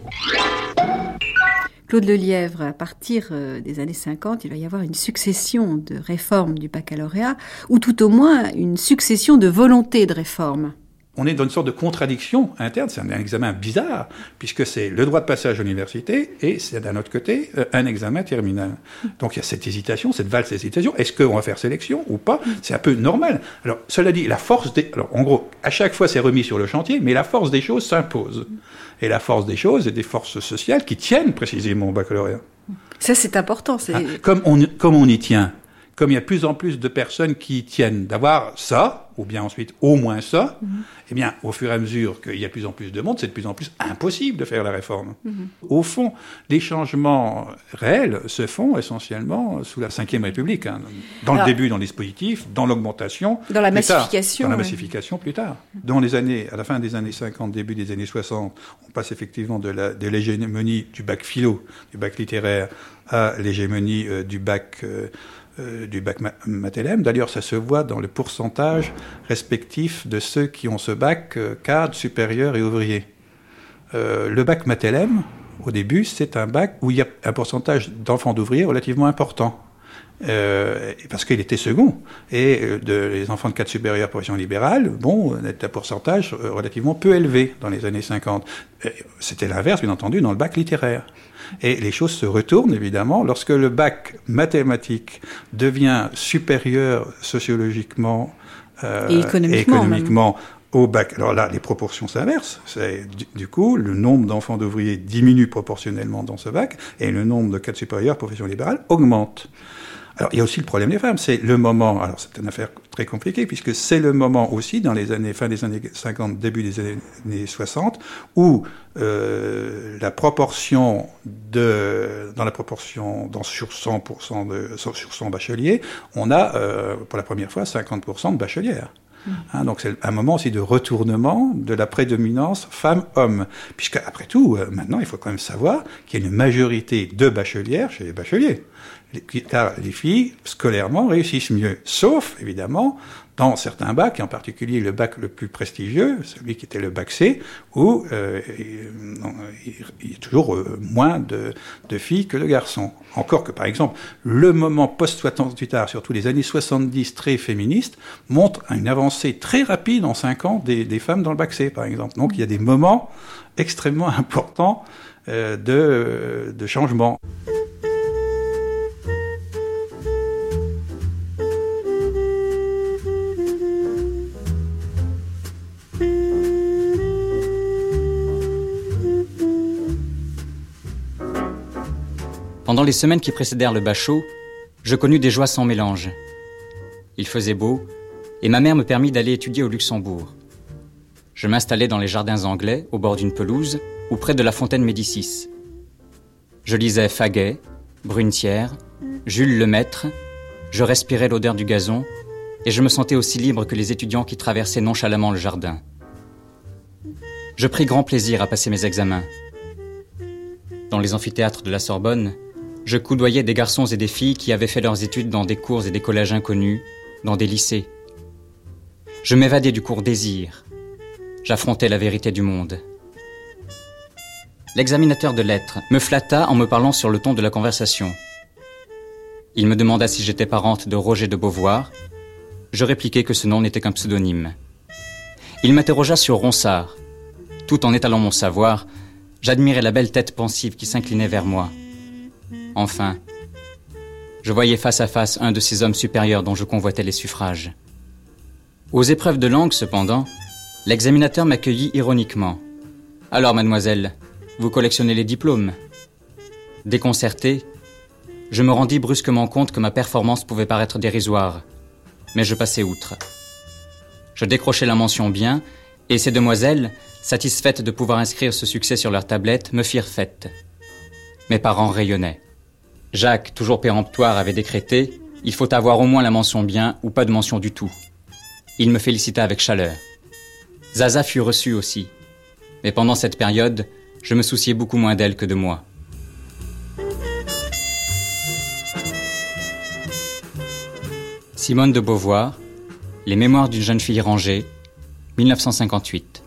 Claude Lelièvre, à partir des années 50, il va y avoir une succession de réformes du baccalauréat, ou tout au moins une succession de volontés de réforme. On est dans une sorte de contradiction interne, c'est un examen bizarre, puisque c'est le droit de passage à l'université et c'est d'un autre côté un examen terminal. Donc il y a cette hésitation, cette valse d'hésitation, est-ce qu'on va faire sélection ou pas? C'est un peu normal. Alors cela dit, alors en gros, à chaque fois c'est remis sur le chantier, mais la force des choses s'impose. Et la force des choses est des forces sociales qui tiennent précisément au baccalauréat. Ça c'est important. Comme on y tient, comme il y a de plus en plus de personnes qui y tiennent d'avoir ça, ou bien ensuite au moins ça, eh bien, au fur et à mesure qu'il y a de plus en plus de monde, c'est de plus en plus impossible de faire la réforme. Au fond, les changements réels se font essentiellement sous la Ve République, dans le début, dans le dispositif, dans l'augmentation, dans la massification. Dans la massification plus tard. À la fin des années 50, début des années 60, on passe effectivement de l'hégémonie du bac philo, du bac littéraire, à l'hégémonie du bac Mathelem. D'ailleurs, ça se voit dans le pourcentage respectif de ceux qui ont ce bac cadre, supérieur et ouvrier. Le bac Mathelem, au début, c'est un bac où il y a un pourcentage d'enfants d'ouvriers relativement important. Parce qu'il était second. Et les enfants de cadre supérieur profession libérale, est un pourcentage relativement peu élevé dans les années 50. C'était l'inverse, bien entendu, dans le bac littéraire. Et les choses se retournent, évidemment, lorsque le bac mathématique devient supérieur sociologiquement et économiquement au bac. Alors là, les proportions s'inversent. Du coup, le nombre d'enfants d'ouvriers diminue proportionnellement dans ce bac, et le nombre de cadres supérieurs profession libérale augmente. Alors, il y a aussi le problème des femmes. C'est le moment, alors c'est une affaire très compliquée, puisque c'est le moment aussi, dans les années, fin des années 50, début des années 60, où la proportion sur 100 bacheliers, on a, pour la première fois, 50% de bachelières. Donc c'est un moment aussi de retournement de la prédominance femmes-hommes. Puisque, après tout, maintenant, il faut quand même savoir qu'il y a une majorité de bachelières chez les bacheliers. Car les filles, scolairement, réussissent mieux. Sauf, évidemment, dans certains bacs, et en particulier le bac le plus prestigieux, celui qui était le bac C, où il y a toujours moins de filles que de garçons. Encore que, par exemple, le moment post-68, surtout les années 70 très féministes, montre une avancée très rapide en 5 ans des femmes dans le bac C, par exemple. Donc il y a des moments extrêmement importants de changement. Pendant les semaines qui précédèrent le bachot, je connus des joies sans mélange. Il faisait beau, et ma mère me permit d'aller étudier au Luxembourg. Je m'installai dans les jardins anglais, au bord d'une pelouse, ou près de la fontaine Médicis. Je lisais Faguet, Brunetière, Jules Lemaître, je respirais l'odeur du gazon, et je me sentais aussi libre que les étudiants qui traversaient nonchalamment le jardin. Je pris grand plaisir à passer mes examens. Dans les amphithéâtres de la Sorbonne, je coudoyais des garçons et des filles qui avaient fait leurs études dans des cours et des collèges inconnus, dans des lycées. Je m'évadais du court désir. J'affrontais la vérité du monde. L'examinateur de lettres me flatta en me parlant sur le ton de la conversation. Il me demanda si j'étais parente de Roger de Beauvoir. Je répliquai que ce nom n'était qu'un pseudonyme. Il m'interrogea sur Ronsard. Tout en étalant mon savoir, j'admirais la belle tête pensive qui s'inclinait vers moi. Enfin, je voyais face à face un de ces hommes supérieurs dont je convoitais les suffrages. Aux épreuves de langue, cependant, l'examinateur m'accueillit ironiquement. « Alors, mademoiselle, vous collectionnez les diplômes ?» Déconcerté, je me rendis brusquement compte que ma performance pouvait paraître dérisoire, mais je passai outre. Je décrochai la mention bien, et ces demoiselles, satisfaites de pouvoir inscrire ce succès sur leur tablette, me firent fête. Mes parents rayonnaient. Jacques, toujours péremptoire, avait décrété « Il faut avoir au moins la mention bien ou pas de mention du tout ». Il me félicita avec chaleur. Zaza fut reçue aussi, mais pendant cette période, je me souciais beaucoup moins d'elle que de moi. Simone de Beauvoir, Les mémoires d'une jeune fille rangée, 1958.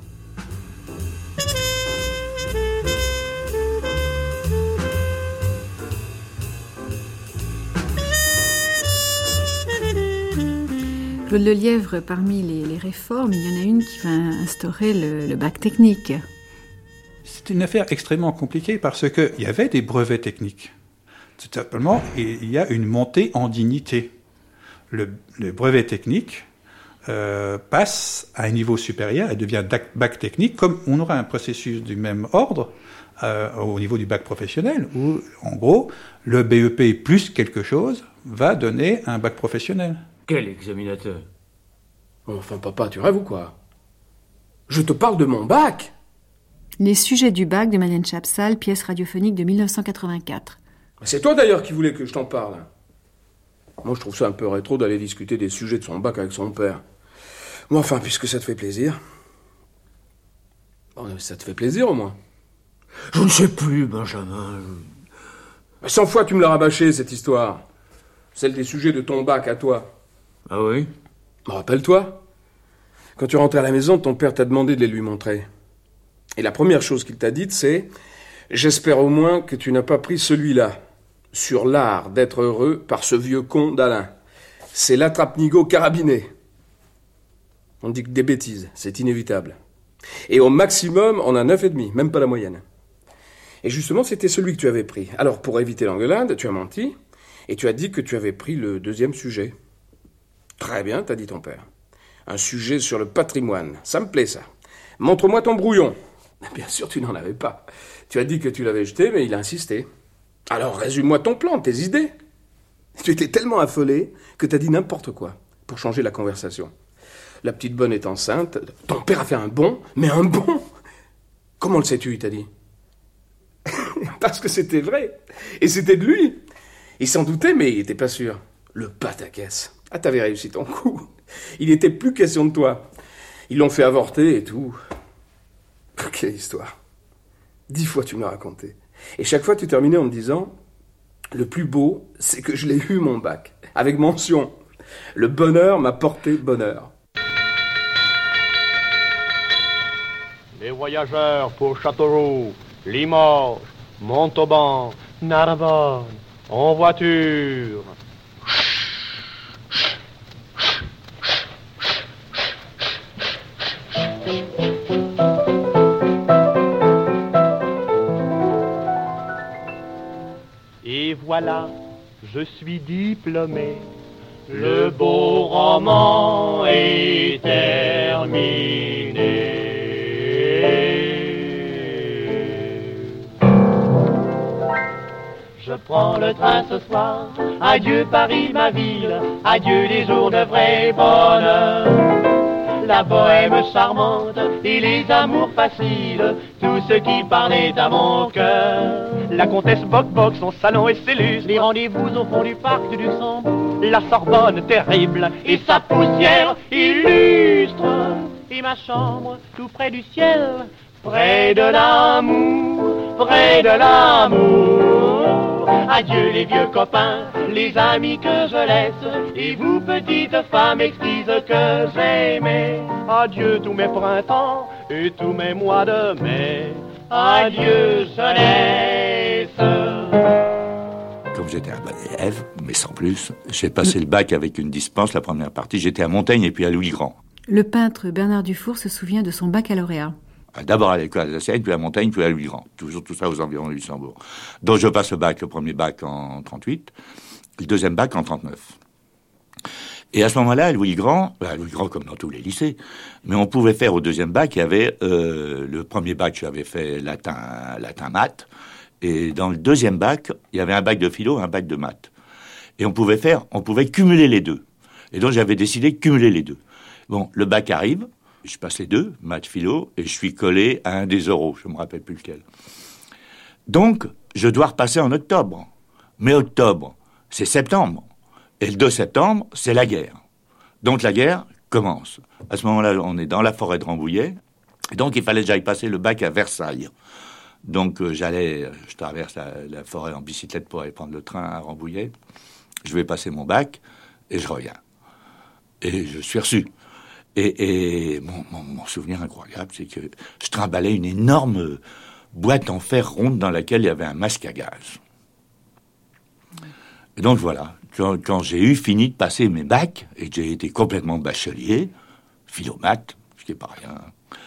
Claude Lelièvre, parmi les réformes, il y en a une qui va instaurer le bac technique. C'est une affaire extrêmement compliquée parce qu'il y avait des brevets techniques. Tout simplement, il y a une montée en dignité. Le brevet technique passe à un niveau supérieur et devient bac technique, comme on aura un processus du même ordre au niveau du bac professionnel, où, en gros, le BEP plus quelque chose va donner un bac professionnel. Quel examinateur? Enfin, papa, tu rêves ou quoi? Je te parle de mon bac! Les sujets du bac de Madeleine Chapsal, pièce radiophonique de 1984. C'est toi d'ailleurs qui voulais que je t'en parle. Moi, je trouve ça un peu rétro d'aller discuter des sujets de son bac avec son père. Moi, enfin, puisque ça te fait plaisir. Bon, ça te fait plaisir, au moins. Je ne sais plus, Benjamin. 100 fois, tu me l'as rabâché, cette histoire. Celle des sujets de ton bac à toi. Ah oui? Rappelle-toi. Quand tu rentrais à la maison, ton père t'a demandé de les lui montrer. Et la première chose qu'il t'a dite, c'est « J'espère au moins que tu n'as pas pris celui-là. Sur l'art d'être heureux par ce vieux con d'Alain. C'est l'attrape-nigo carabiné. » On dit que des bêtises, c'est inévitable. Et au maximum, on a 9,5, même pas la moyenne. Et justement, c'était celui que tu avais pris. Alors, pour éviter l'engueulade, tu as menti, et tu as dit que tu avais pris le deuxième sujet. Très bien, t'a dit ton père. Un sujet sur le patrimoine. Ça me plaît, ça. Montre-moi ton brouillon. Bien sûr, tu n'en avais pas. Tu as dit que tu l'avais jeté, mais il a insisté. Alors, résume-moi ton plan, tes idées. Tu étais tellement affolé que t'as dit n'importe quoi pour changer la conversation. La petite bonne est enceinte. Ton père a fait un bond, mais un bond. Comment le sais-tu, il t'a dit? Parce que c'était vrai. Et c'était de lui. Il s'en doutait, mais il n'était pas sûr. Le pataquès. Ah, t'avais réussi ton coup. Il n'était plus question de toi. Ils l'ont fait avorter et tout. Quelle histoire. 10 fois tu me l'as raconté. Et chaque fois tu terminais en me disant « Le plus beau, c'est que je l'ai eu mon bac. Avec mention. Le bonheur m'a porté bonheur. » Les voyageurs pour Châteauroux, Limoges, Montauban, Narbonne, en voiture. Et voilà, je suis diplômé. Le beau roman est terminé. Je prends le train ce soir. Adieu Paris, ma ville. Adieu les jours de vrai bonheur. La bohème charmante et les amours faciles, tout ce qui parlait à mon cœur. La comtesse Boc-Boc, son salon et ses lustres, les rendez-vous au fond du parc du Luxembourg, la Sorbonne terrible et sa poussière illustre, et ma chambre tout près du ciel, près de l'amour, près de l'amour. adieu les vieux copains, les amis que je laisse, et vous petites femmes exquises que j'aimais. Adieu tous mes printemps et tous mes mois de mai, adieu jeunesse. Comme j'étais un bon élève, mais sans plus, j'ai passé le bac avec une dispense, la première partie. J'étais à Montaigne et puis à Louis-Grand. Le peintre Bernard Dufour se souvient de son baccalauréat. D'abord à l'école alsacienne, puis à Montaigne, puis à Louis-Grand. Toujours tout ça aux environs de Luxembourg. Donc je passe le premier bac en 38, le deuxième bac en 39. Et à ce moment-là, à Louis-Grand comme dans tous les lycées, mais on pouvait faire au deuxième bac, il y avait le premier bac, j'avais fait latin maths, et dans le deuxième bac, il y avait un bac de philo, un bac de maths. Et on pouvait cumuler les deux. Et donc j'avais décidé de cumuler les deux. Bon, le bac arrive, je passe les deux, maths, philo, et je suis collé à un des oraux, je ne me rappelle plus lequel. Donc, je dois repasser en octobre. Mais octobre, c'est septembre. Et le 2 septembre, c'est la guerre. Donc la guerre commence. À ce moment-là, on est dans la forêt de Rambouillet. Et donc, il fallait que j'aille passer le bac à Versailles. Donc, je traverse la forêt en bicyclette pour aller prendre le train à Rambouillet. Je vais passer mon bac et je reviens. Et je suis reçu. Et mon souvenir incroyable, c'est que je trimballais une énorme boîte en fer ronde dans laquelle il y avait un masque à gaz. Et donc voilà, quand j'ai eu fini de passer mes bacs, et que j'ai été complètement bachelier, philomate, ce qui n'est pas rien,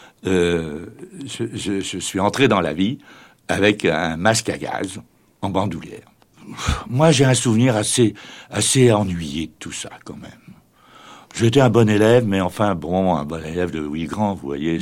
je suis entré dans la vie avec un masque à gaz en bandoulière. Moi, j'ai un souvenir assez ennuyé de tout ça, quand même. J'étais un bon élève, mais enfin, bon, un bon élève de Louis-Grand, vous voyez,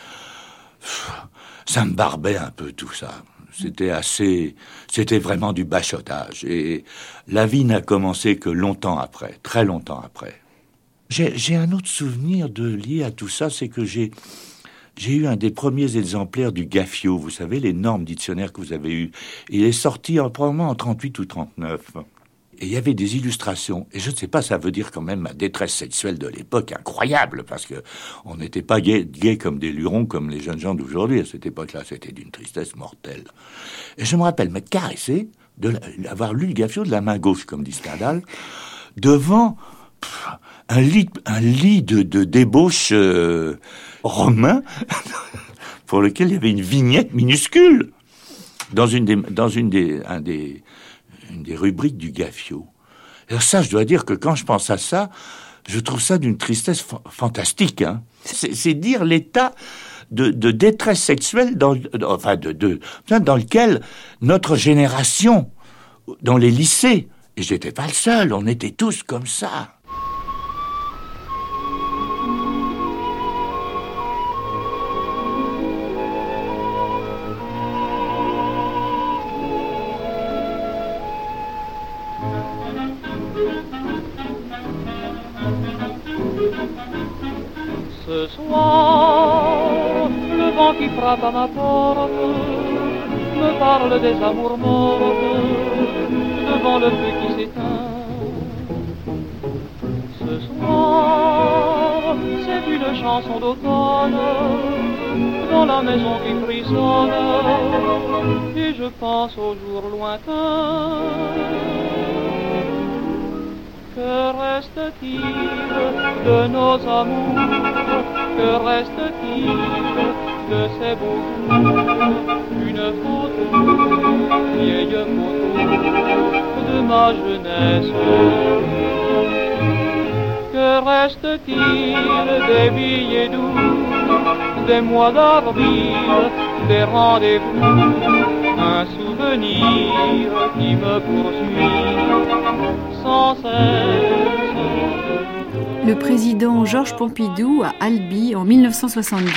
ça me barbait un peu tout ça. C'était vraiment du bachotage. Et la vie n'a commencé que longtemps après, très longtemps après. J'ai un autre souvenir lié à tout ça, c'est que j'ai eu un des premiers exemplaires du Gaffio, vous savez, l'énorme dictionnaire que vous avez eu. Il est sorti probablement en 38 ou 39. Et il y avait des illustrations. Et je ne sais pas, ça veut dire quand même ma détresse sexuelle de l'époque, incroyable, parce que on n'était pas gays comme des lurons, comme les jeunes gens d'aujourd'hui. À cette époque-là, c'était d'une tristesse mortelle. Et je me rappelle m'être caressé d'avoir lu le Gaffio de la main gauche, comme dit Stendhal, devant un lit de débauche romain, pour lequel il y avait une vignette minuscule, dans une des rubriques du Gaffio. Alors ça, je dois dire que quand je pense à ça, je trouve ça d'une tristesse fantastique. Hein. C'est dire l'état de détresse sexuelle dans lequel notre génération, dans les lycées, et j'étais pas le seul, on était tous comme ça. Ce soir, le vent qui frappe à ma porte me parle des amours mortes devant le feu qui s'éteint. Ce soir, c'est une chanson d'automne dans la maison qui frissonne et je pense aux jours lointains. Que reste-t-il de nos amours? Que reste-t-il de ces beaux jours? Une photo, vieille photo de ma jeunesse. Que reste-t-il des billets doux, des mois d'avril, des rendez-vous? Un souvenir qui me poursuit sans cesse. Le président Georges Pompidou à Albi en 1970.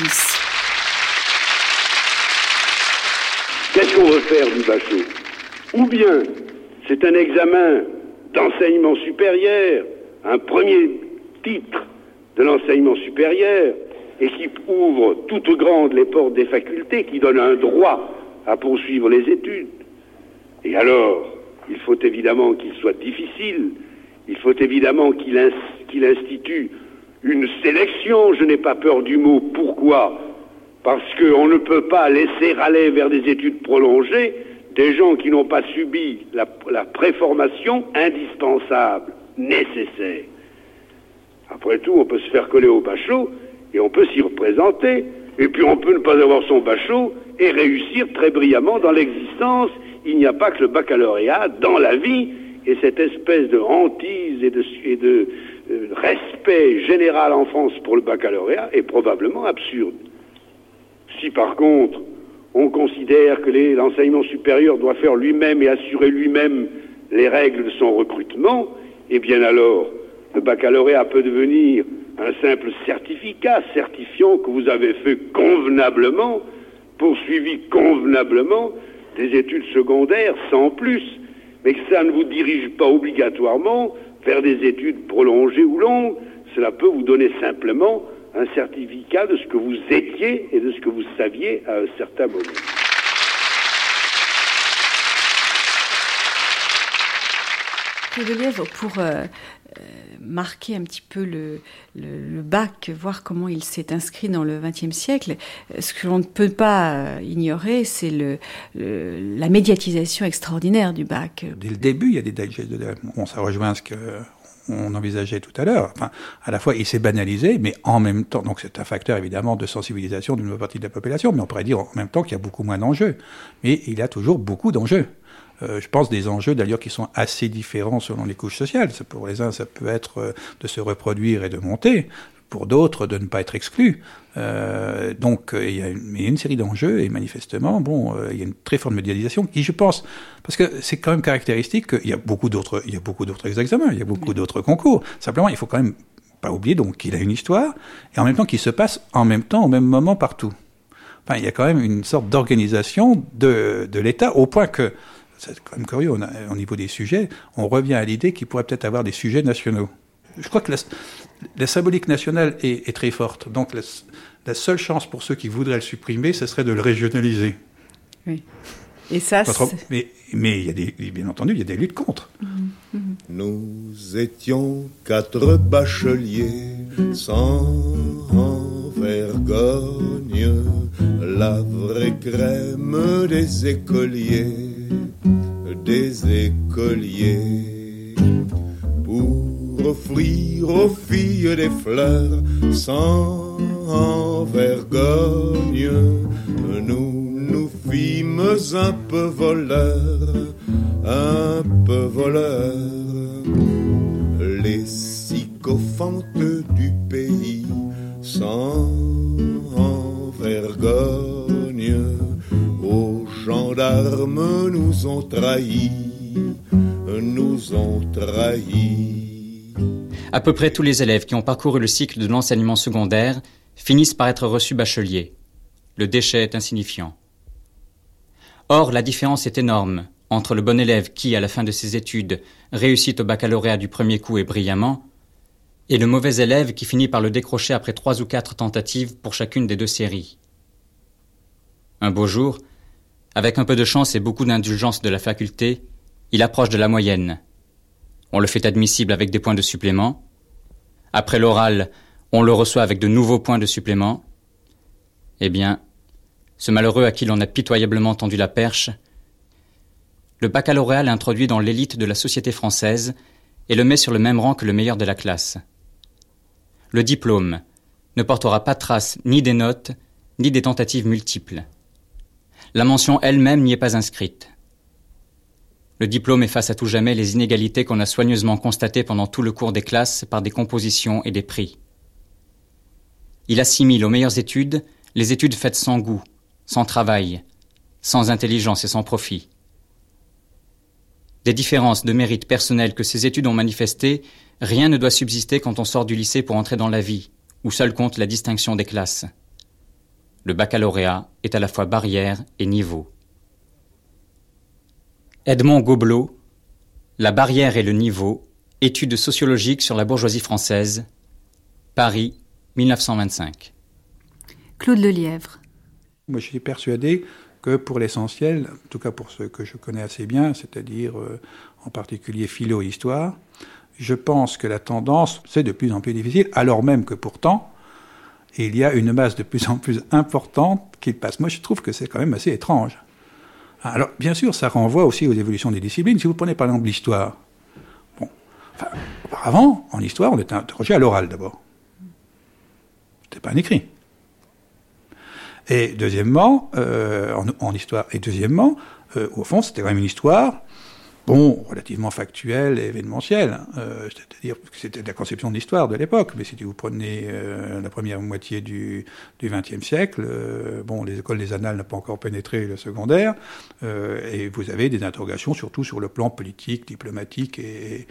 Qu'est-ce qu'on veut faire du bachot? Ou bien c'est un examen d'enseignement supérieur, un premier titre de l'enseignement supérieur, et qui ouvre toutes grandes les portes des facultés, qui donne un droit à poursuivre les études. Et alors, il faut évidemment qu'il soit difficile, il faut évidemment qu'il institue une sélection, je n'ai pas peur du mot. Pourquoi? Parce qu'on ne peut pas laisser aller vers des études prolongées des gens qui n'ont pas subi la préformation indispensable, nécessaire. Après tout, on peut se faire coller au bachot et on peut s'y représenter. Et puis on peut ne pas avoir son bachot et réussir très brillamment dans l'existence. Il n'y a pas que le baccalauréat dans la vie. Et cette espèce de hantise et de respect général en France pour le baccalauréat est probablement absurde. Si par contre, on considère que l'enseignement supérieur doit faire lui-même et assurer lui-même les règles de son recrutement, eh bien alors, le baccalauréat peut devenir un simple certificat certifiant que vous avez fait convenablement, poursuivi convenablement des études secondaires sans plus, mais que ça ne vous dirige pas obligatoirement vers des études prolongées ou longues. Cela peut vous donner simplement un certificat de ce que vous étiez et de ce que vous saviez à un certain moment. Claude Lelièvre, pour marquer un petit peu le bac, voir comment il s'est inscrit dans le XXe siècle, ce que l'on ne peut pas ignorer, c'est la médiatisation extraordinaire du bac. Dès le début, il y a des dates. Bon, ça rejoint ce que on envisageait tout à l'heure. Enfin, à la fois, il s'est banalisé, mais en même temps, donc c'est un facteur évidemment de sensibilisation d'une partie de la population, mais on pourrait dire en même temps qu'il y a beaucoup moins d'enjeux. Mais il y a toujours beaucoup d'enjeux. Je pense des enjeux d'ailleurs qui sont assez différents selon les couches sociales. Pour les uns, ça peut être de se reproduire et de monter. Pour d'autres, de ne pas être exclus. Donc, il y a une série d'enjeux et manifestement, il y a une très forte médiatisation qui, je pense, parce que c'est quand même caractéristique qu'il y a beaucoup d'autres examens, il y a beaucoup d'autres concours. Simplement, il faut quand même pas oublier donc qu'il a une histoire et en même temps qu'il se passe en même temps, au même moment partout. Enfin, il y a quand même une sorte d'organisation de l'État au point que c'est quand même curieux, au niveau des sujets, on revient à l'idée qu'il pourrait peut-être avoir des sujets nationaux. Je crois que la symbolique nationale est très forte. Donc la seule chance pour ceux qui voudraient le supprimer, ce serait de le régionaliser. Oui. Et ça, mais bien entendu, il y a des luttes contre. Nous étions 4 bacheliers sans vergogne, la vraie crème des écoliers. Pour offrir aux filles des fleurs sans vergogne, nous fîmes un peu voleurs, les sycophantes du pays sans vergogne, aux gendarmes nous ont trahis. À peu près tous les élèves qui ont parcouru le cycle de l'enseignement secondaire finissent par être reçus bacheliers. Le déchet est insignifiant. Or, la différence est énorme entre le bon élève qui, à la fin de ses études, réussit au baccalauréat du premier coup et brillamment, et le mauvais élève qui finit par le décrocher après 3 ou 4 tentatives pour chacune des 2 séries. Un beau jour, avec un peu de chance et beaucoup d'indulgence de la faculté, il approche de la moyenne. On le fait admissible avec des points de supplément. Après l'oral, on le reçoit avec de nouveaux points de supplément. Eh bien, ce malheureux à qui l'on a pitoyablement tendu la perche, le baccalauréat l'introduit dans l'élite de la société française et le met sur le même rang que le meilleur de la classe. Le diplôme ne portera pas trace ni des notes, ni des tentatives multiples. La mention elle-même n'y est pas inscrite. Le diplôme efface à tout jamais les inégalités qu'on a soigneusement constatées pendant tout le cours des classes par des compositions et des prix. Il assimile aux meilleures études les études faites sans goût, sans travail, sans intelligence et sans profit. Des différences de mérite personnel que ces études ont manifestées, rien ne doit subsister quand on sort du lycée pour entrer dans la vie, où seul compte la distinction des classes. Le baccalauréat est à la fois barrière et niveau. Edmond Gobelot, La barrière et le niveau, études sociologiques sur la bourgeoisie française, Paris, 1925. Claude Lelièvre. Moi, je suis persuadé que pour l'essentiel, en tout cas pour ceux que je connais assez bien, c'est-à-dire en particulier philo et histoire, je pense que la tendance, c'est de plus en plus difficile, alors même que pourtant, il y a une masse de plus en plus importante qui passe. Moi, je trouve que c'est quand même assez étrange. Alors, bien sûr, ça renvoie aussi aux évolutions des disciplines. Si vous prenez par exemple l'histoire, auparavant, en histoire, on était interrogé à l'oral d'abord. C'était pas un écrit. Et deuxièmement, en histoire, au fond, c'était quand même une histoire, relativement factuelle et événementielle. C'est-à-dire que c'était la conception de l'histoire de l'époque. Mais si vous prenez la première moitié du XXe siècle, les écoles des annales n'ont pas encore pénétré le secondaire, et vous avez des interrogations surtout sur le plan politique, diplomatique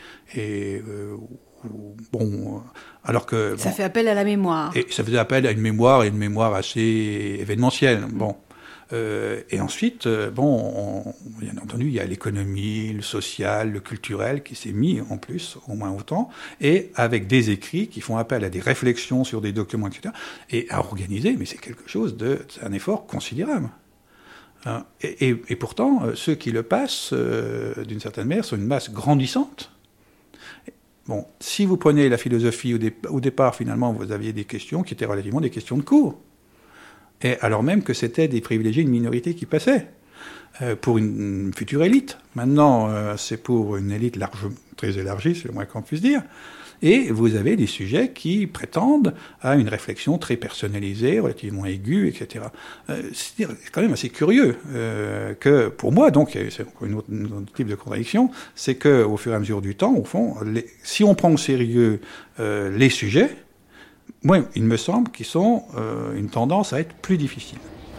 alors que... Ça fait appel à la mémoire. Et ça faisait appel à une mémoire assez événementielle. Et ensuite, bien entendu, il y a l'économie, le social, le culturel qui s'est mis en plus, au moins autant, et avec des écrits qui font appel à des réflexions sur des documents, etc., et à organiser, mais c'est c'est un effort considérable. Et pourtant, ceux qui le passent, d'une certaine manière, sont une masse grandissante. Si vous prenez la philosophie, au départ, finalement, vous aviez des questions qui étaient relativement des questions de cours. Et alors même que c'était des privilégiés, une minorité qui passait pour une future élite. Maintenant, c'est pour une élite très élargie, c'est le moins qu'on puisse dire. Et vous avez des sujets qui prétendent à une réflexion très personnalisée, relativement aiguë, etc. C'est quand même assez curieux que, pour moi, donc, c'est encore un autre type de contradiction, c'est qu'au fur et à mesure du temps, au fond, si on prend au sérieux les sujets, moi, il me semble qu'ils ont une tendance à être plus difficiles.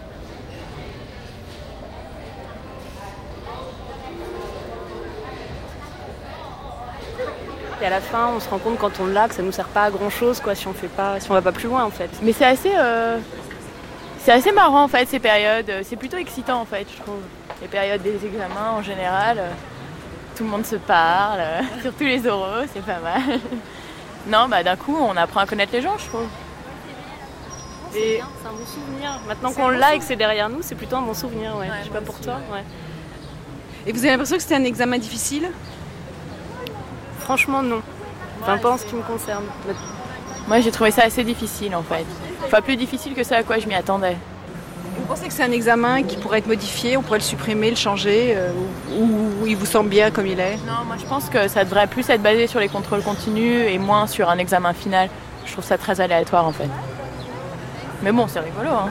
Et à la fin, on se rend compte quand on l'a que ça nous sert pas à grand chose, quoi, si on va pas plus loin, en fait. Mais c'est assez marrant, en fait, ces périodes. C'est plutôt excitant, en fait, je trouve. Les périodes des examens, en général, tout le monde se parle, surtout les oraux, c'est pas mal. Non, d'un coup, on apprend à connaître les gens, je trouve. C'est bien, c'est un bon souvenir. Maintenant qu'on l'a et que c'est derrière nous, c'est plutôt un bon souvenir, ouais. Je sais pas pour toi, ouais. Et vous avez l'impression que c'était un examen difficile ? Franchement, non. Enfin, pas en ce qui me concerne. Moi, j'ai trouvé ça assez difficile, en fait. Enfin, plus difficile que ça à quoi je m'y attendais. Vous pensez que c'est un examen qui pourrait être modifié, on pourrait le supprimer, le changer, ou il vous semble bien comme il est ? Non, moi je pense que ça devrait plus être basé sur les contrôles continus et moins sur un examen final. Je trouve ça très aléatoire en fait. Mais bon, c'est rigolo, hein.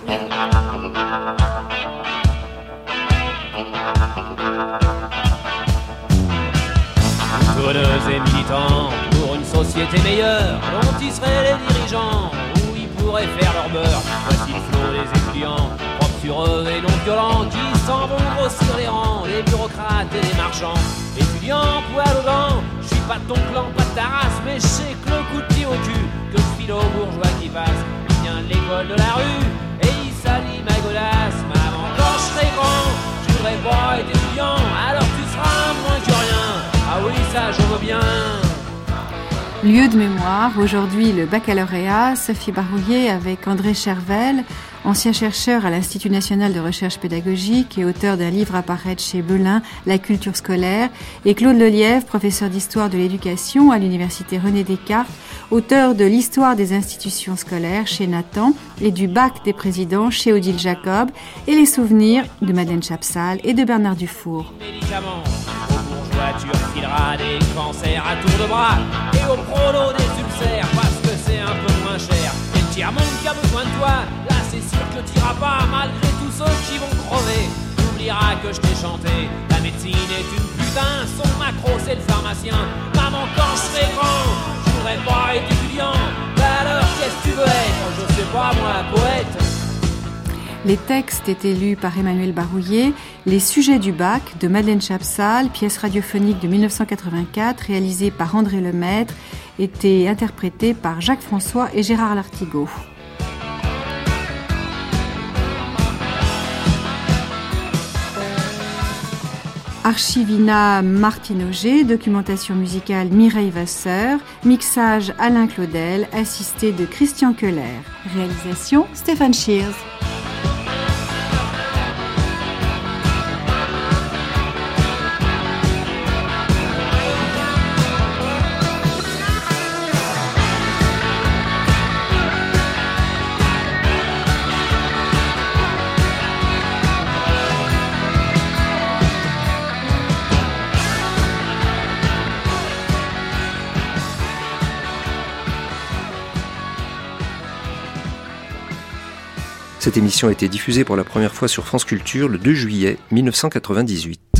Tourneuses et militants pour une société meilleure, dont ils seraient les dirigeants, où ils pourraient faire leur beurre. Voici le flot des étudiants, propres sur eux et non violents, qui s'en vont grossir les rangs, les bureaucrates et les marchands. Étudiants, poil aux dents, je suis pas de ton clan, pas de ta race, mais je sais que le coup de pied au cul, que le philo bourgeois qui passe, il vient de l'école de la rue, et il salit ma godasse. Maman, quand je serai grand, je voudrais pas être étudiant, alors tu seras moins que rien. Ah oui, ça, je veux bien. Lieu de mémoire, aujourd'hui le baccalauréat, Sophie Barouillet avec André Chervel, ancien chercheur à l'Institut national de recherche pédagogique et auteur d'un livre à paraître chez Belin, La culture scolaire, et Claude Lelièvre, professeur d'histoire de l'éducation à l'université René Descartes, auteur de l'histoire des institutions scolaires chez Nathan et du bac des présidents chez Odile Jacob, et les souvenirs de Madeleine Chapsal et de Bernard Dufour. Tu refileras des cancers à tour de bras et au prolo des ulcères parce que c'est un peu moins cher. Et le tiers-monde qui a besoin de toi, là c'est sûr que t'iras pas malgré tous ceux qui vont crever. T'oublieras que je t'ai chanté, la médecine est une putain, son macro c'est le pharmacien. Maman quand je serai grand, je voudrais pas être étudiant. Alors qu'est-ce que tu veux être? Je sais pas moi, poète. Les textes étaient lus par Emmanuel Barouillet. Les sujets du bac de Madeleine Chapsal, pièce radiophonique de 1984 réalisée par André Lemaître, étaient interprétés par Jacques François et Gérard Lartigot. Archivina Martine Auger, documentation musicale Mireille Vasseur, mixage Alain Claudel, assisté de Christian Keller, réalisation Stéphane Shears. Cette émission a été diffusée pour la première fois sur France Culture le 2 juillet 1998.